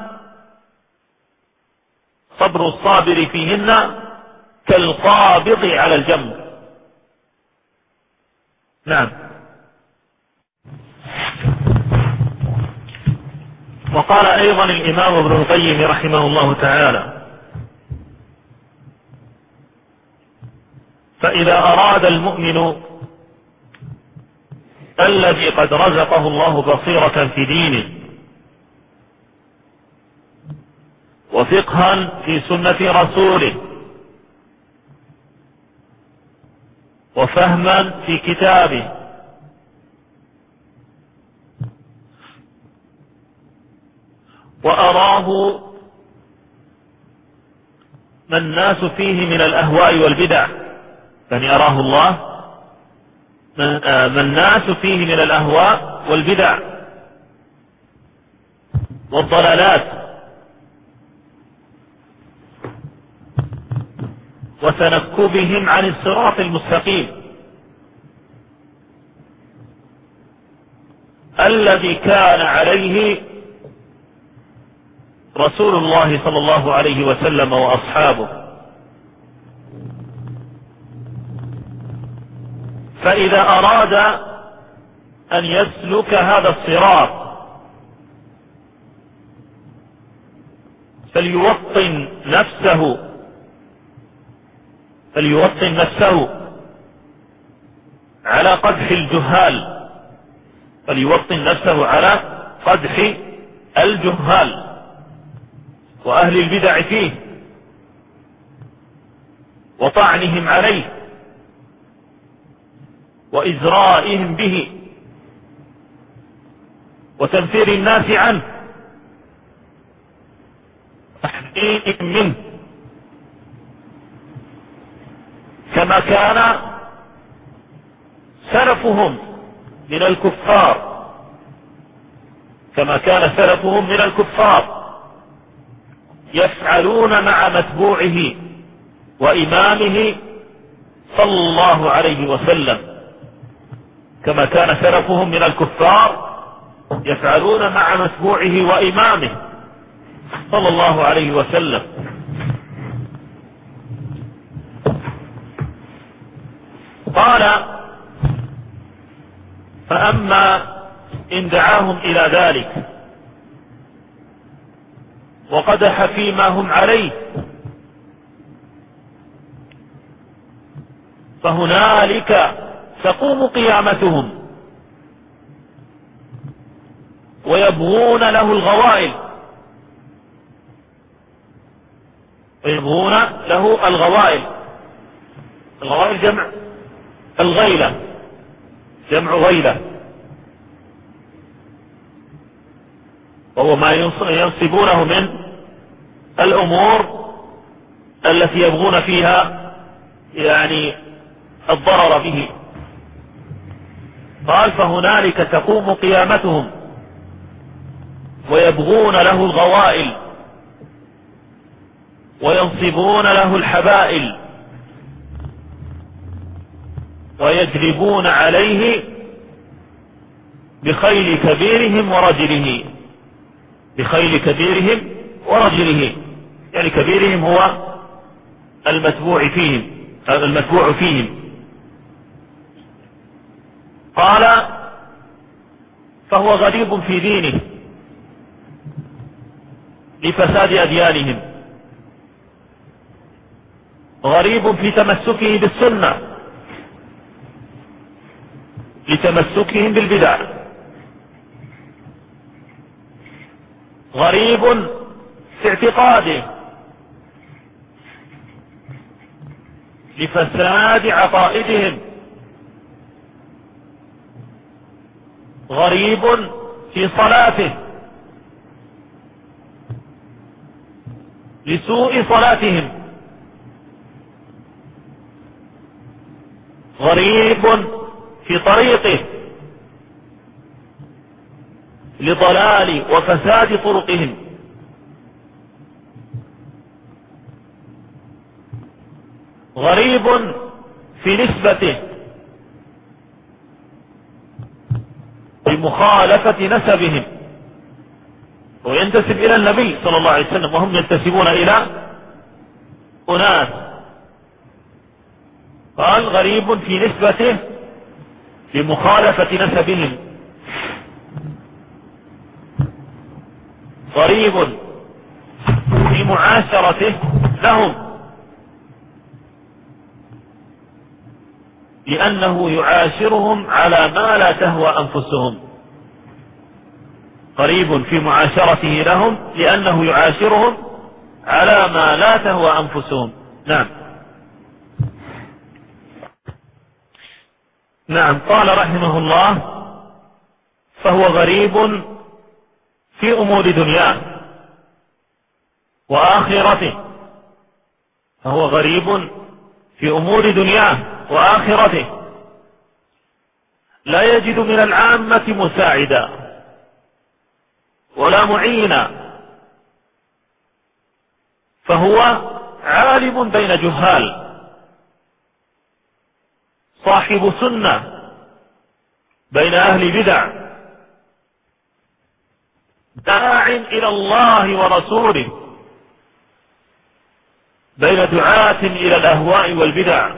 صبر الصابر فيهن كالقابض على الجمر. نعم. وقال أيضا الإمام ابن القيم رحمه الله تعالى: فإذا أراد المؤمن الذي قد رزقه الله بصيرة في دينه وفقها في سنة رسوله وفهما في كتابه، وأراه ما الناس فيه من الأهواء والبدع، يعني أراه الله ما الناس فيه من الأهواء والبدع والضلالات، وتنكبهم عن الصراط المستقيم الذي كان عليه رسول الله صلى الله عليه وسلم وأصحابه. فإذا أراد أن يسلك هذا الصراط فليوطن نفسه فليوطن نفسه على قدح الجهال فليوطن نفسه على قدح الجهال وأهل البدع فيه وطعنهم عليه وإزرائهم به وتنفير الناس عنه وتحذيرهم منه، كما كان سلفهم من الكفار كما كان سلفهم من الكفار يفعلون مع متبوعه وإمامه صلى الله عليه وسلم، كما كان سلفهم من الكفار يفعلون مع متبوعه وإمامه صلى الله عليه وسلم. قال: فأما إن دعاهم إلى ذلك وقدح فيما هم عليه فهنالك تقوم قيامتهم ويبغون له الغوائل ويبغون له الغوائل الغوائل جمع الغيلة جمع غيلة، وهو ما ينصبونه من الأمور التي يبغون فيها يعني الضرر به. قال: فهنالك تقوم قيامتهم ويبغون له الغوائل وينصبون له الحبائل ويجلبون عليه بخيل كبيرهم ورجله بخيل كبيرهم ورجله يعني كبيرهم هو المتبوع فيهم المتبوع فيهم. قال: فهو غريب في دينه لفساد أديانهم، غريب في تمسكه بالسنة لتمسكهم بالبدع، غريب في اعتقاده لفساد عقائدهم، غريب في صلاته لسوء صلاتهم، غريب في طريقه لضلال وفساد طرقهم، غريب في نسبته بمخالفة نسبهم، وينتسب إلى النبي صلى الله عليه وسلم وهم ينتسبون إلى أناس. قال: غريب في نسبته بمخالفة نسبهم، غريب في معاشرته لهم لأنه يعاشرهم على ما لا تهوى أنفسهم، غريب في معاشرته لهم لأنه يعاشرهم على ما لا تهوى أنفسهم. نعم. نعم. قال رحمه الله: فهو غريب في أمور دنياه وآخرته. فهو غريب في أمور دنياه وآخرته، لا يجد من العامة مساعدا ولا معينا، فهو عالم بين جهال، صاحب سنة بين أهل بدع، داع إلى الله ورسوله بين دعاة إلى الأهواء والبدع،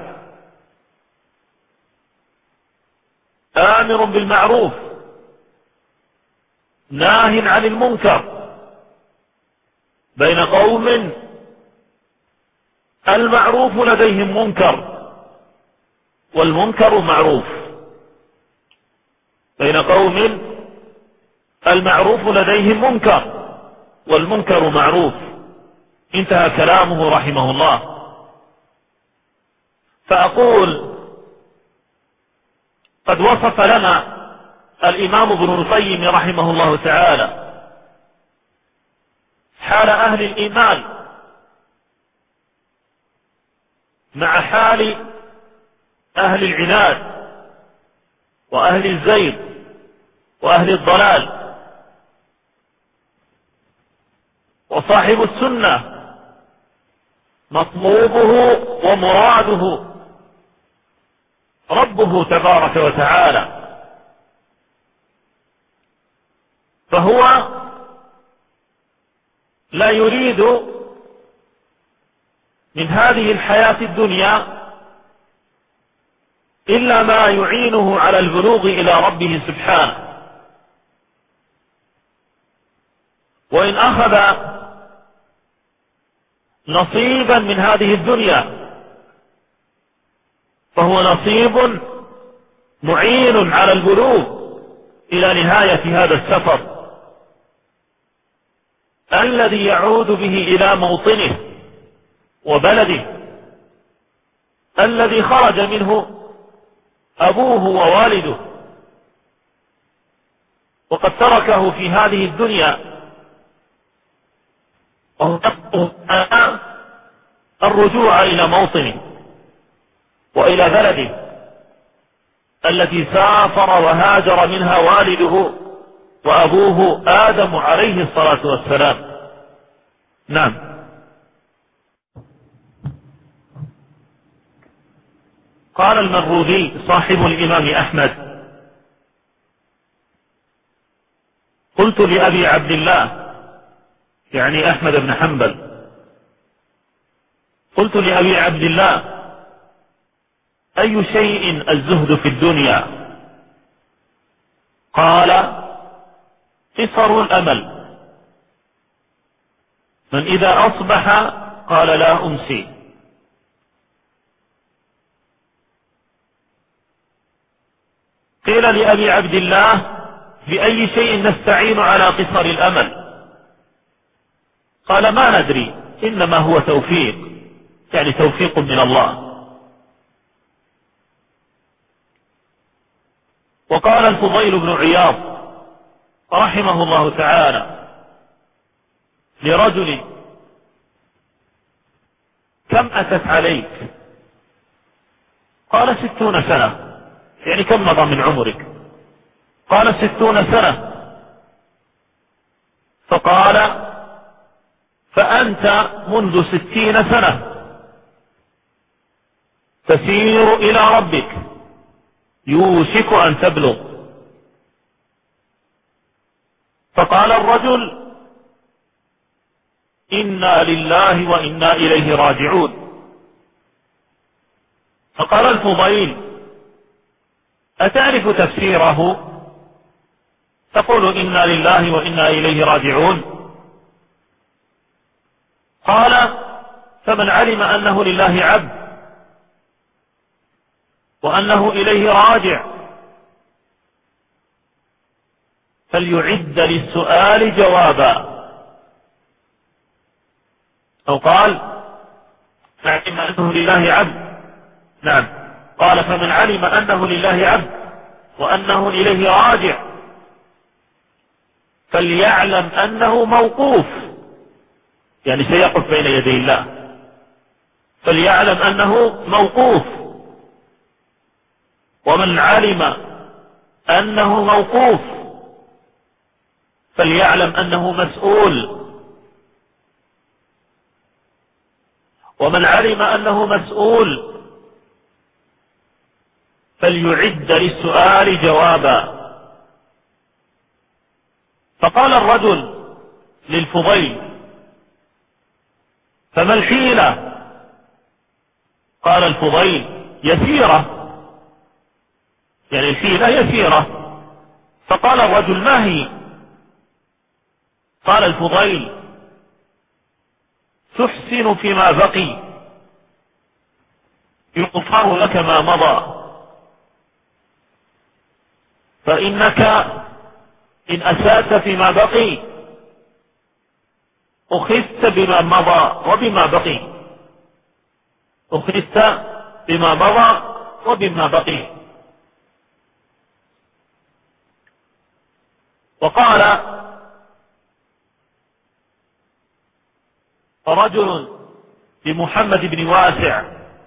آمر بالمعروف ناه عن المنكر بين قوم المعروف لديهم منكر والمنكر معروف، بين قوم المعروف لديهم منكر والمنكر معروف. انتهى كلامه رحمه الله. فأقول: قد وصف لنا الإمام ابن القيم رحمه الله تعالى حال أهل الإيمان مع حال أهل العناد وأهل الزيغ وأهل الضلال. وصاحب السنة مطلوبه ومراده ربه تبارك وتعالى، فهو لا يريد من هذه الحياة الدنيا إلا ما يعينه على البلوغ إلى ربه سبحانه. وإن أخذ نصيبا من هذه الدنيا فهو نصيب معين على البلوغ إلى نهاية هذا السفر الذي يعود به إلى موطنه وبلده الذي خرج منه أبوه ووالده، وقد تركه في هذه الدنيا الرجوع إلى موطنه وإلى بلده التي سافر وهاجر منها والده وأبوه آدم عليه الصلاة والسلام. نعم. قال المروذي صاحب الإمام أحمد: قلت لأبي عبد الله، يعني أحمد بن حنبل، قلت لأبي عبد الله: أي شيء الزهد في الدنيا؟ قال: قصر الأمل، من إذا أصبح قال لا أمسي. قيل لأبي عبد الله: بأي شيء نستعين على قصر الأمل؟ قال: ما ندري، إنما هو توفيق، يعني توفيق من الله. وقال الفضيل بن عياض رحمه الله تعالى لرجل: كم أتت عليك؟ قال: ستون سنة، يعني كم مضى من عمرك؟ قال: ستون سنة. فقال: فأنت منذ ستين سنة تسير إلى ربك، يوشك أن تبلغ. فقال الرجل: إنا لله وإنا إليه راجعون. فقال الفضيل: أتعرف تفسيره؟ تقول إنا لله وإنا إليه راجعون. قال: فمن علم أنه لله عبد وأنه إليه راجع فليعد للسؤال جوابا. أو قال: علم أنه لله عبد، نعم، قال فمن علم أنه لله عبد وأنه إليه راجع فليعلم أنه موقوف، يعني سيقف بين يدي الله، فليعلم أنه موقوف. ومن علم أنه موقوف فليعلم أنه مسؤول، ومن علم أنه مسؤول فليعد للسؤال جوابا. فقال الرجل للفضيل فما الحيلة؟ قال الفضيل يسيرة، يعني الحيلة يسيرة. فقال الرجل ما هي؟ قال الفضيل تحسن فيما بقي يغفر لك ما مضى، فإنك إن أسأت فيما بقي أخذت بما مضى وبما بقي، أخذت بما مضى وبما بقي. وقال رجل لمحمد بن واسع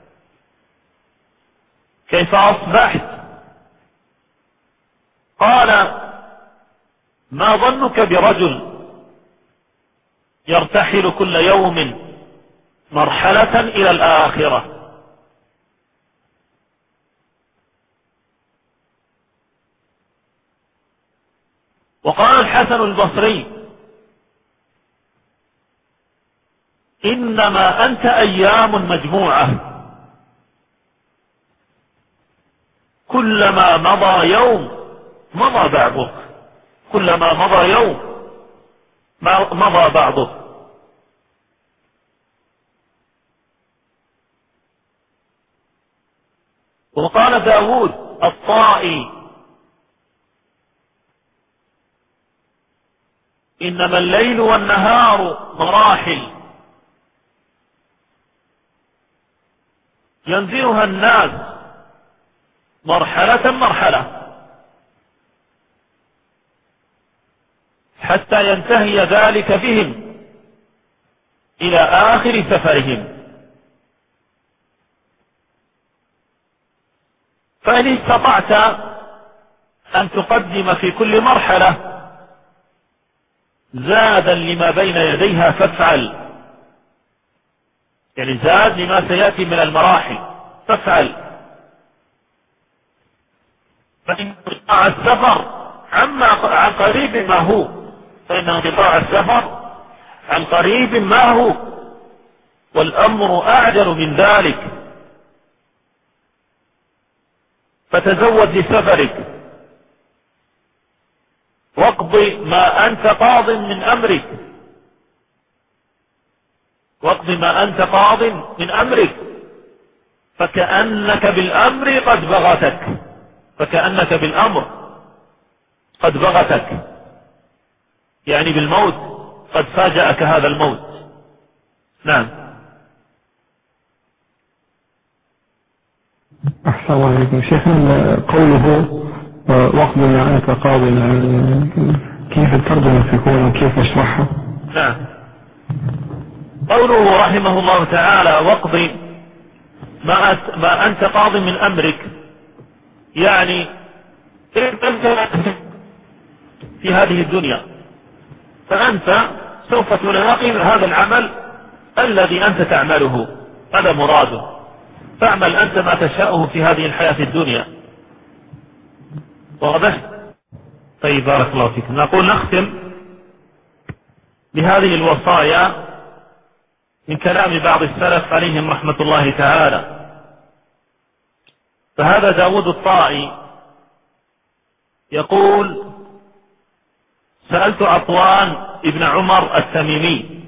كيف أصبحت؟ قال ما ظنك برجل يرتحل كل يوم مرحلة إلى الآخرة؟ وقال الحسن البصري إنما أنت أيام مجموعة، كلما مضى يوم مضى بعضه، كلما مضى يوم مضى بعضه. وقال داود الطائي إنما الليل والنهار مراحل ينزلها الناس مرحلة مرحلة حتى ينتهي ذلك بهم إلى آخر سفرهم. فإن استطعت أن تقدم في كل مرحلة زادا لما بين يديها فافعل، يعني زاد لما سيأتي من المراحل فافعل. فإن انقطاع السفر عما عن قريب ما هو، فإن انقطاع السفر عن قريب ما هو، والأمر أعجل من ذلك. فتزود لسفرك واقض ما أنت قاض من أمرك، واقض ما أنت قاض من أمرك، فكأنك بالأمر قد بغتك، فكأنك بالأمر قد بغتك، يعني بالموت قد فاجأك هذا الموت. نعم. أحسن الله عليكم شيخنا. قوله وقت ما أنت قاض، كيف الترجمة تكون وكيف نشرحها؟ نعم. قوله رحمه الله تعالى واقض ما, ما أنت قاض من أمرك، يعني أنت في هذه الدنيا فأنت سوف تلاقي هذا العمل الذي أنت تعمله، هذا مراده، فاعمل أنت ما تشاءه في هذه الحياة الدنيا. واضح؟ طيب بارك الله فيكم. نقول نختم بهذه الوصايا من كلام بعض السلف عليهم رحمة الله تعالى. فهذا داود الطائي يقول سألت عطوان ابن عمر التميمي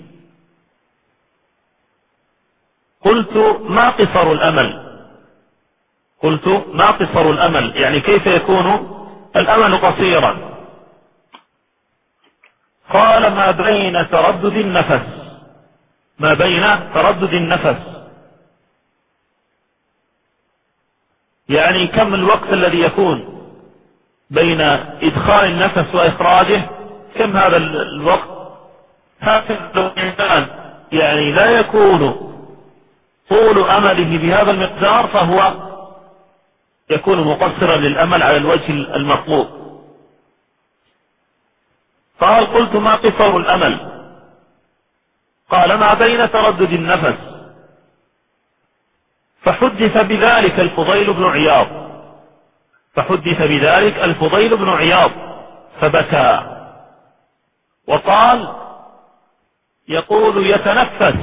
قلت ما قصر الأمل، قلت ما قصر الأمل، يعني كيف يكون الأمل قصيرا؟ قال ما بين تردد النفس، ما بين تردد النفس يعني كم الوقت الذي يكون بين إدخال النفس وإخراجه، كم هذا الوقت. هكذا لو الإنسان يعني لا يكون طول أمله بهذا المقدار فهو يكون مقصرا للأمل على الوجه المطلوب. قال قلت ما قصر الأمل؟ قال ما بين تردد النفس. فحدث بذلك الفضيل بن عياض فحدث بذلك الفضيل بن عياض فبكى وقال يقول يتنفس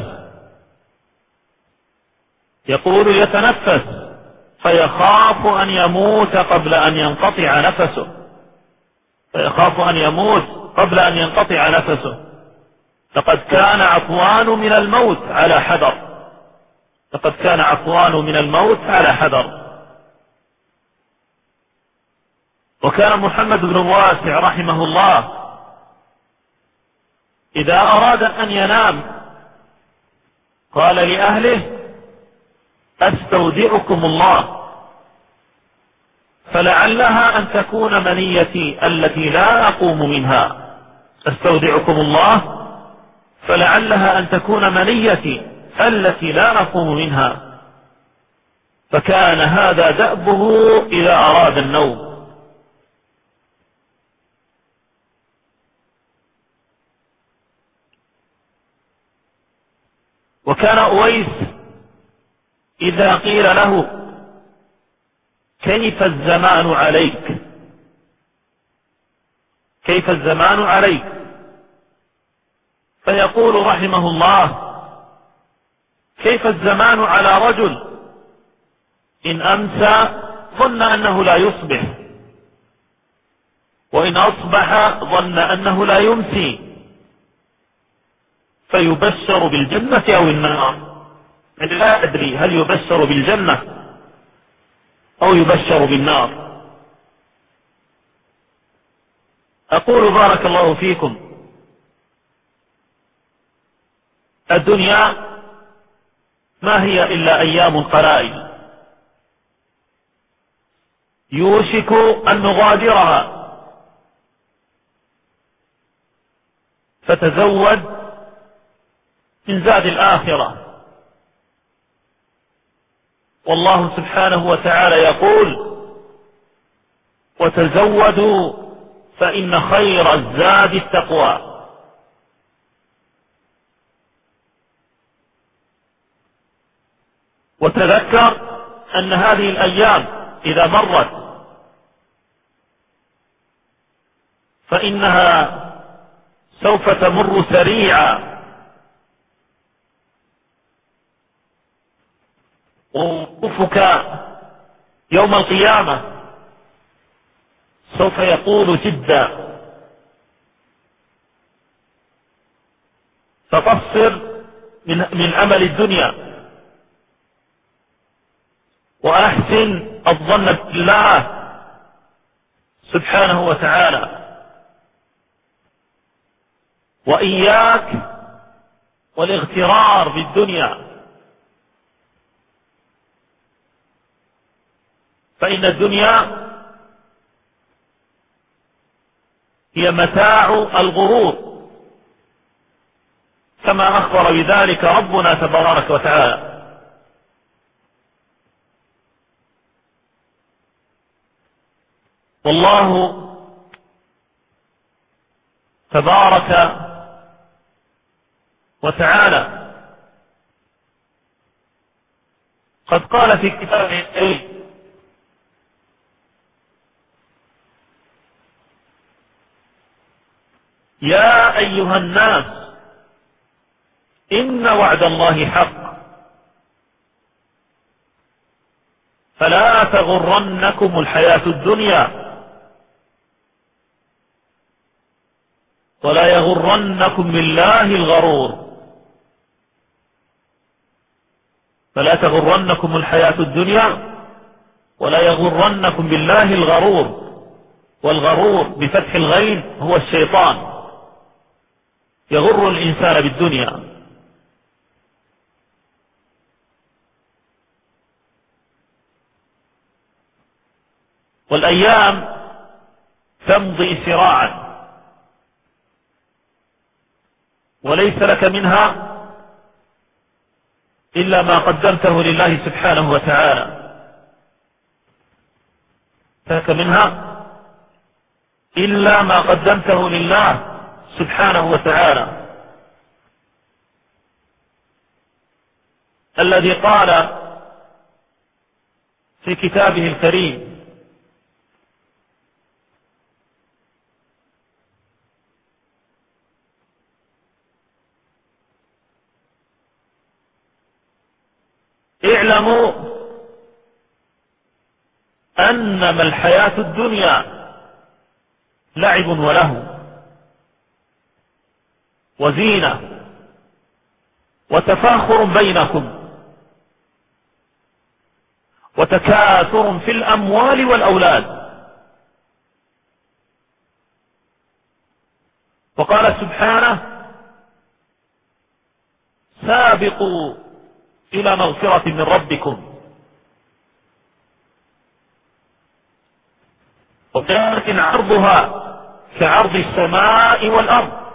يقول يتنفس فيخاف أن يموت قبل أن ينقطع نفسه فيخاف أن يموت قبل أن ينقطع نفسه لقد كان عفوان من الموت على حذر لقد كان عفوان من الموت على حذر. وكان محمد بن واسع رحمه الله إذا أراد أن ينام قال لأهله أستودعكم الله فلعلها أن تكون منيتي التي لا أقوم منها أستودعكم الله فلعلها أن تكون منيتي التي لا أقوم منها. فكان هذا دأبه إذا أراد النوم. وكان أويس إذا قيل له كيف الزمان عليك كيف الزمان عليك فيقول رحمه الله كيف الزمان على رجل إن أمسى ظن أنه لا يصبح وإن أصبح ظن أنه لا يمسي فيبشر بالجنة أو النار. لا أدري هل يبشر بالجنة أو يبشر بالنار. أقول بارك الله فيكم الدنيا ما هي إلا أيام قلائل يوشك أن نغادرها فتزود من زاد الآخرة. والله سبحانه وتعالى يقول وتزودوا فإن خير الزاد التقوى. وتذكر أن هذه الأيام إذا مرت فإنها سوف تمر سريعا ووقوفك يوم القيامة سوف يطول جدا فتصر من, من أمل الدنيا وأحسن الظن بالله سبحانه وتعالى وإياك والاغترار بالدنيا فإن الدنيا هي متاع الغرور كما أخبر بذلك ربنا تبارك وتعالى. والله تبارك وتعالى قد قال في كتابه الكريم يا أيها الناس إن وعد الله حق فلا تغرنكم الحياة الدنيا ولا يغرنكم بالله الغرور فلا تغرنكم الحياة الدنيا ولا يغرنكم بالله الغرور. والغرور بفتح الغين هو الشيطان يغر الإنسان بالدنيا. والأيام تمضي سراعا وليس لك منها إلا ما قدمته لله سبحانه وتعالى، لك منها إلا ما قدمته لله سبحانه وتعالى، الذي قال في كتابه الكريم: اعلموا أنما الحياة الدنيا لعب ولهو وزينة وتفاخر بينكم وتكاثر في الأموال والأولاد. وقال سبحانه: سابقوا إلى مغفرة من ربكم وجنة عرضها كعرض السماء والأرض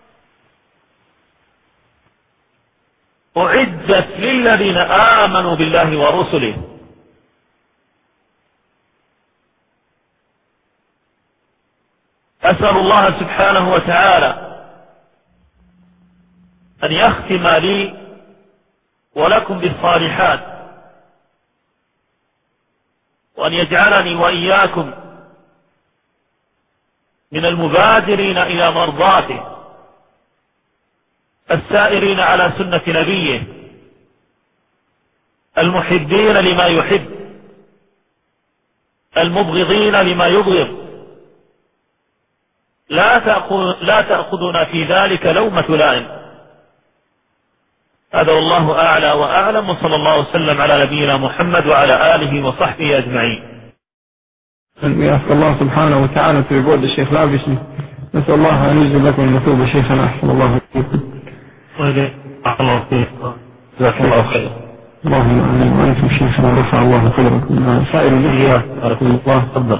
أعدت للذين آمنوا بالله ورسله. أسأل الله سبحانه وتعالى أن يختم لي ولكم بالصالحات، وأن يجعلني وإياكم من المبادرين إلى مرضاته السائرين على سنة نبيه المحبين لما يحب المبغضين لما يبغض، لا تأخذ لا تأخذنا في ذلك لومة لائم. هذا والله أعلى وأعلم، وصلى الله وسلم على نبينا محمد وعلى آله وصحبه أجمعين. يسأل الله سبحانه وتعالى في بعد الشيخ لابسي، نسأل الله أن يجزي لكم المثوبة شيخنا، أحسن الله فيكم. الله فيكم، جزاك الله خير. اللهم آمين. وأنتم شيخنا رفع الله قدركم. سائل إياك بارك الله. تفضل.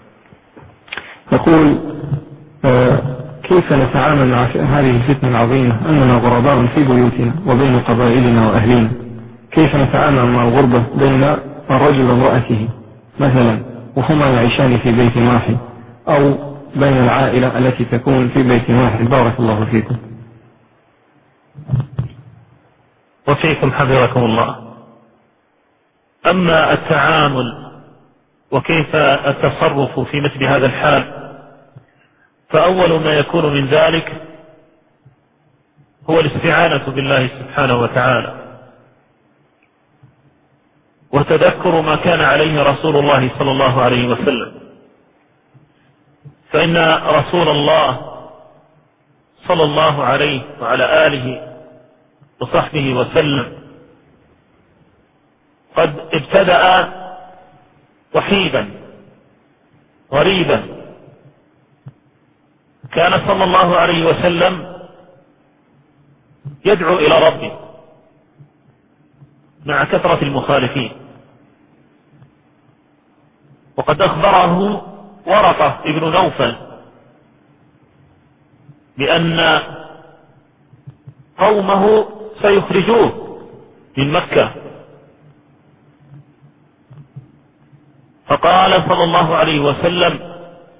يقول: آه كيف نتعامل مع هذه الفتنة العظيمة أننا غرباء في بيوتنا وبين قبائلنا وأهلنا؟ كيف نتعامل مع الغربة بين الرجل وامرأته مثلا وهما يعيشان في بيت واحد، أو بين العائلة التي تكون في بيت واحد؟ بارك الله فيكم. وفيكم حفظكم الله. أما التعامل وكيف التصرف في مثل هذا الحال، فأول ما يكون من ذلك هو الاستعانة بالله سبحانه وتعالى، وتذكر ما كان عليه رسول الله صلى الله عليه وسلم، فإن رسول الله صلى الله عليه وعلى آله وصحبه وسلم قد ابتدأ وحيدا غريبا. كان صلى الله عليه وسلم يدعو إلى ربه مع كثرة المخالفين، وقد أخبره ورقة ابن نوفل بأن قومه سيخرجوه من مكة، فقال صلى الله عليه وسلم: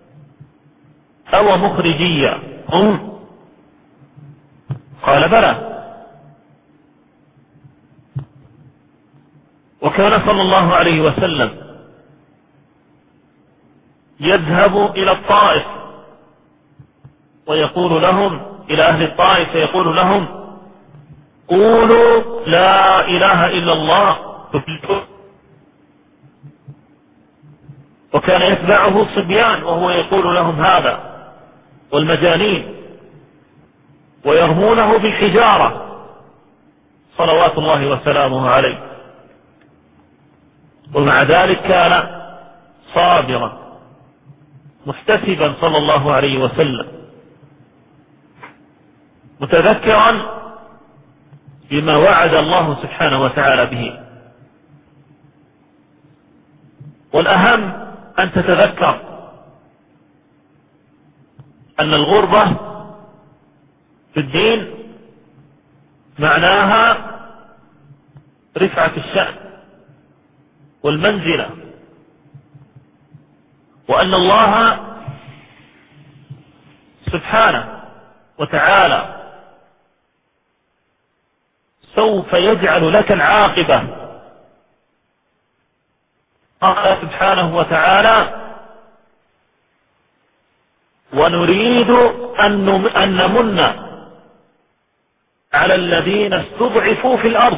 أو مخرجي هم؟ قال: بلى. وكان صلى الله عليه وسلم يذهب إلى الطائف ويقول لهم، إلى أهل الطائف فيقول لهم: قولوا لا إله إلا الله تفلحون. وكان يتبعه الصبيان وهو يقول لهم هذا، والمجانين، ويرمونه بالحجارة صلوات الله وسلامه عليه. ومع ذلك كان صابرا محتسبا صلى الله عليه وسلم، متذكرا بما وعد الله سبحانه وتعالى به. والأهم أن تتذكر أن الغربة في الدين معناها رفعة الشأن والمنزلة، وأن الله سبحانه وتعالى سوف يجعل لك العاقبة. قال سبحانه وتعالى: ونريد أن نمن على الذين استضعفوا في الأرض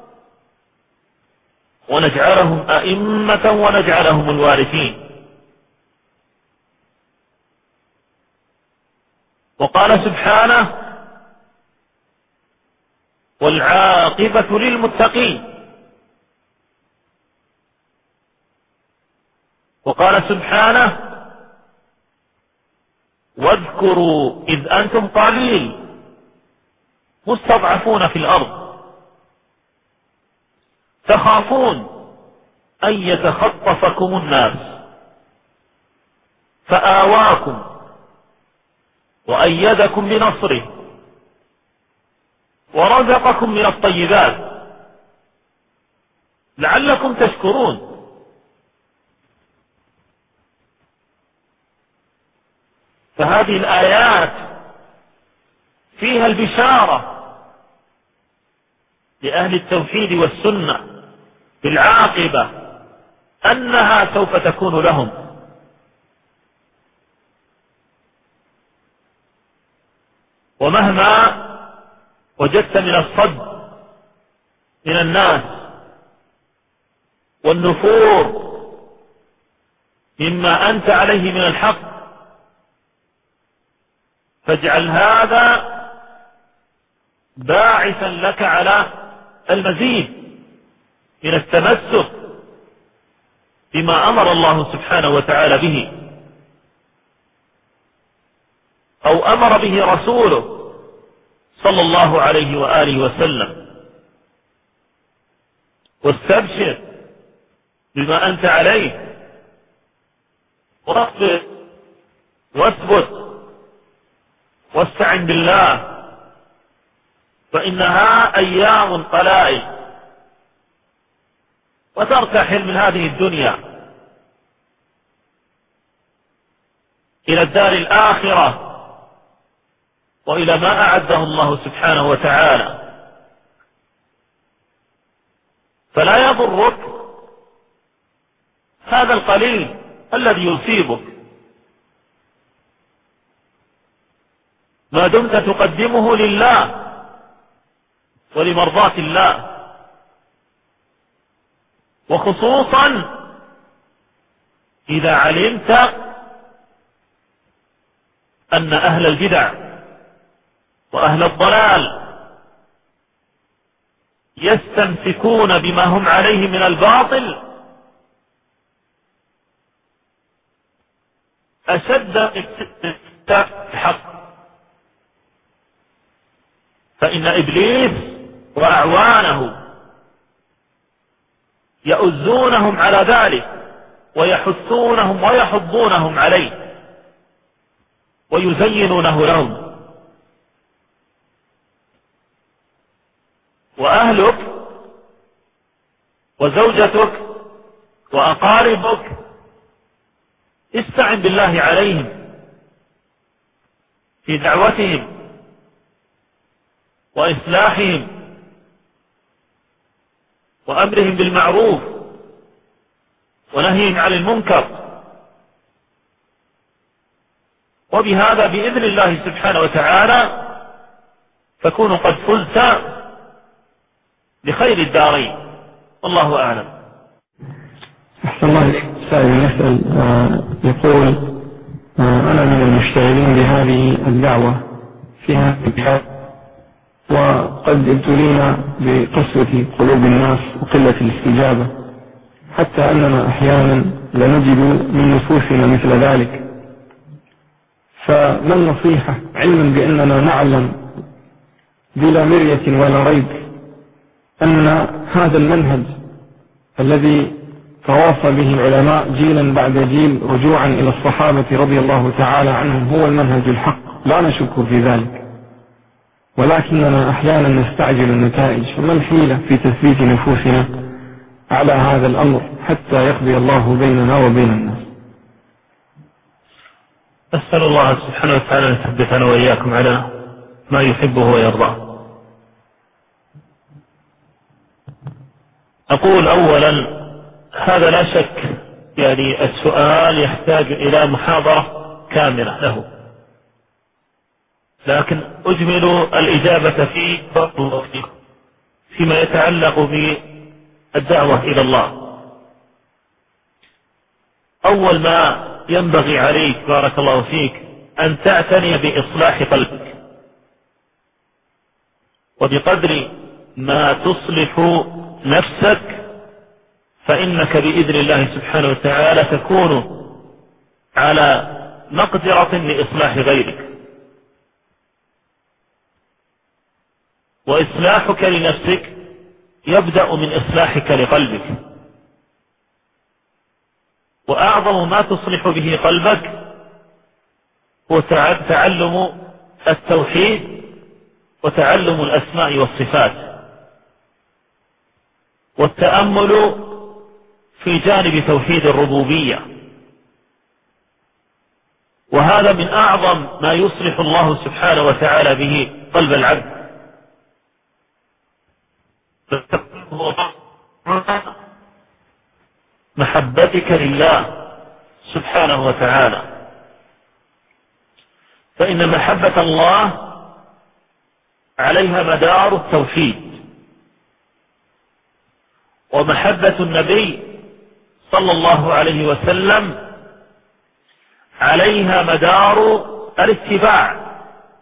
ونجعلهم أئمة ونجعلهم الوارثين. وقال سبحانه: والعاقبة للمتقين. وقال سبحانه: واذكروا إذ أنتم قليل مستضعفون في الأرض تخافون أن يتخطفكم الناس فآواكم وأيدكم بنصره ورزقكم من الطيبات لعلكم تشكرون. فهذه الآيات فيها البشارة لأهل التوحيد والسنة بالعاقبة أنها سوف تكون لهم. ومهما وجدت من الصد من الناس والنفور مما أنت عليه من الحق، فاجعل هذا باعثا لك على المزيد من التمسك بما أمر الله سبحانه وتعالى به أو أمر به رسوله صلى الله عليه وآله وسلم. واستبشر بما أنت عليه واصبر واثبت واستعن بالله، فإنها أيام قلائل وترتحل من هذه الدنيا إلى الدار الآخرة وإلى ما أعده الله سبحانه وتعالى. فلا يضرك هذا القليل الذي يصيبك ما دمت تقدمه لله ولمرضاة الله، وخصوصا إذا علمت أن أهل البدع وأهل الضلال يستمسكون بما هم عليه من الباطل أشد الحق. فإن إبليس وأعوانه يؤزونهم على ذلك ويحثونهم ويحضونهم عليه ويزينونه لهم. وأهلك وزوجتك وأقاربك استعن بالله عليهم في دعوتهم وإصلاحهم وأمرهم بالمعروف ونهيهم عن المنكر، وبهذا بإذن الله سبحانه وتعالى تكون قد فزت بخير الدارين. والله أعلم. أحسن الله إليك. سائل يسأل آه يقول آه أنا من المشتغلين بهذه الدعوة في هذه البلاد، وقد ابتلينا بقسوة قلوب الناس وقلة الاستجابة، حتى أننا أحيانا لنجد من نفوسنا مثل ذلك. فما النصيحة علما بأننا نعلم بلا مرية ولا ريب أن هذا المنهج الذي تواصى به العلماء جيلا بعد جيل رجوعا إلى الصحابة رضي الله تعالى عنهم هو المنهج الحق، لا نشك في ذلك، ولكننا أحيانا نستعجل النتائج، فما الحيلة في تثبيت نفوسنا على هذا الأمر حتى يقضي الله بيننا وبين الناس؟ أسأل الله سبحانه وتعالى أن يثبتنا وإياكم على ما يحبه ويرضاه. أقول أولا هذا لا شك يعني السؤال يحتاج إلى محاضرة كاملة له، لكن أجمل الإجابة فيه فيما يتعلق بالدعوة إلى الله. أول ما ينبغي عليك بارك الله فيك أن تعتني بإصلاح قلبك، وبقدر ما تصلح نفسك فإنك بإذن الله سبحانه وتعالى تكون على مقدرة لإصلاح غيرك. وإصلاحك لنفسك يبدأ من إصلاحك لقلبك، وأعظم ما تصلح به قلبك هو تعلم التوحيد وتعلم الأسماء والصفات والتأمل في جانب توحيد الربوبية، وهذا من أعظم ما يصلح الله سبحانه وتعالى به قلب العبد. محبتك لله سبحانه وتعالى، فإن محبة الله عليها مدار التوحيد، ومحبة النبي صلى الله عليه وسلم عليها مدار الاتباع.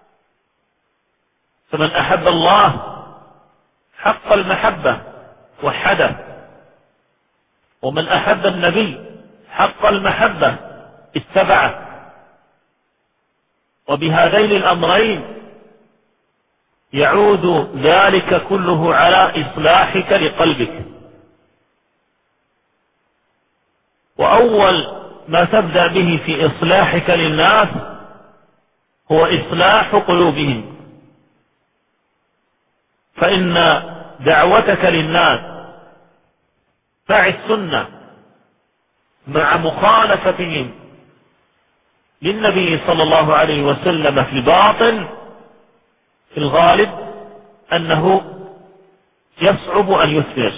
فمن أحب الله حق المحبة وحده، ومن أحب النبي حق المحبة اتبعه. وبهذين الأمرين يعود ذلك كله على إصلاحك لقلبك. وأول ما تبدأ به في إصلاحك للناس هو إصلاح قلوبهم، فإن دعوتك للناس مع السنة مع مخالفتهم للنبي صلى الله عليه وسلم في الباطن في الغالب أنه يصعب أن يثمر،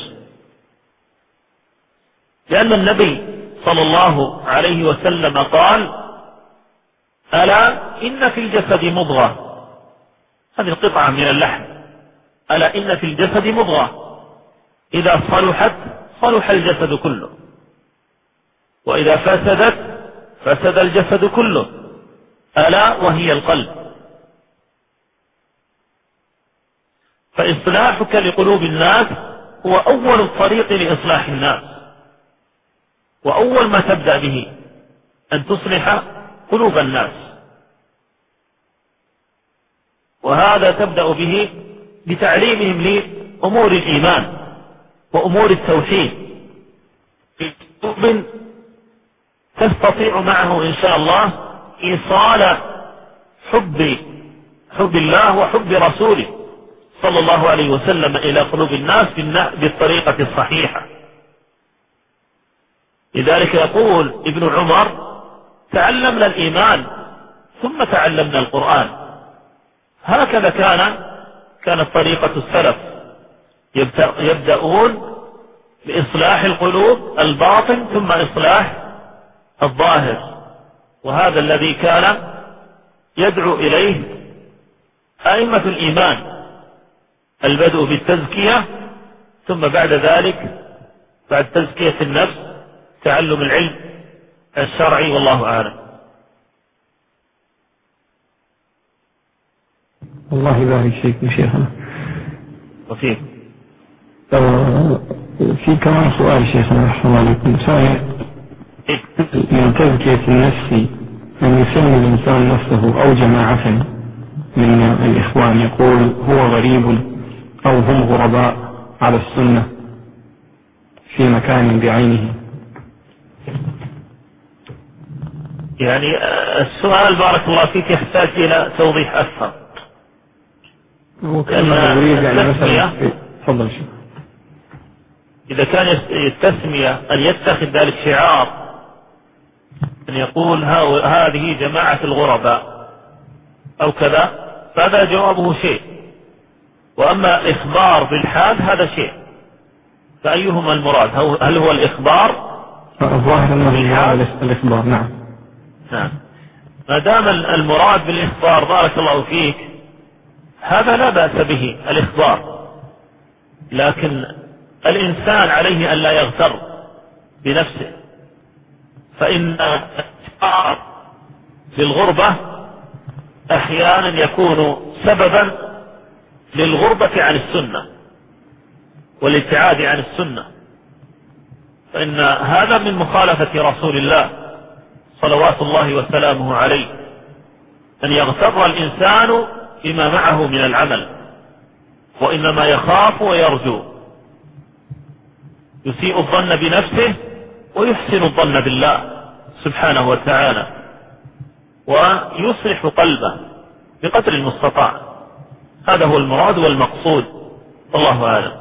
لأن النبي صلى الله عليه وسلم قال: ألا إن في الجسد مضغة، هذه القطعة من اللحم، ألا إن في الجسد مضغة إذا صلحت صلح الجسد كله، وإذا فسدت فسد الجسد كله، ألا وهي القلب. فإصلاحك لقلوب الناس هو أول الطريق لإصلاح الناس، وأول ما تبدأ به أن تصلح قلوب الناس، وهذا تبدأ به بتعليمهم لأمور الإيمان وأمور التوحيد في أسلوب تستطيع معه إن شاء الله إيصال حب حب الله وحب رسوله صلى الله عليه وسلم إلى قلوب الناس بالطريقة الصحيحة. لذلك يقول ابن عمر: تعلمنا الإيمان ثم تعلمنا القرآن. هكذا كان كانت طريقة السلف، يبدأون بإصلاح القلوب الباطن ثم إصلاح الظاهر، وهذا الذي كان يدعو إليه أئمة الإيمان، البدء بالتزكية، ثم بعد ذلك بعد تزكية النفس تعلم العلم الشرعي، والله أعلم. الله يبارك فيك شيخنا. وفيك في كمان سؤال شيخنا رحمه الله عليكم، سؤال من تزكية النفس أن يسمي الإنسان نفسه أو جماعة من الإخوان يقول هو غريب أو هم غرباء على السنة في مكان بعينه، يعني السؤال بارك الله فيك يحتاج إلى توضيح أكثر. وكان يريد يعني مثلا تفضل شيخ. إذا كان التسمية أن يتخذ ذلك شعار، أن يقول هذه جماعة الغرباء أو كذا، فهذا جوابه شيء، وأما الإخبار بالحال هذا شيء، فأيهما المراد؟ هل هو الإخبار؟ الظاهر أنه الإخبار. نعم نعم. ما دام المراد بالإخبار بارك الله فيك هذا لا بأس به الإخبار، لكن الإنسان عليه أن لا يغتر بنفسه، فإن الإخبار للغربة أحيانا يكون سببا للغربة عن السنة والابتعاد عن السنة، فإن هذا من مخالفة رسول الله صلوات الله وسلامه عليه، أن يغتر الإنسان بما معه من العمل، وإنما يخاف ويرجو، يسيء الظن بنفسه ويحسن الظن بالله سبحانه وتعالى، ويصلح قلبه بقدر المستطاع. هذا هو المراد والمقصود، والله أعلم.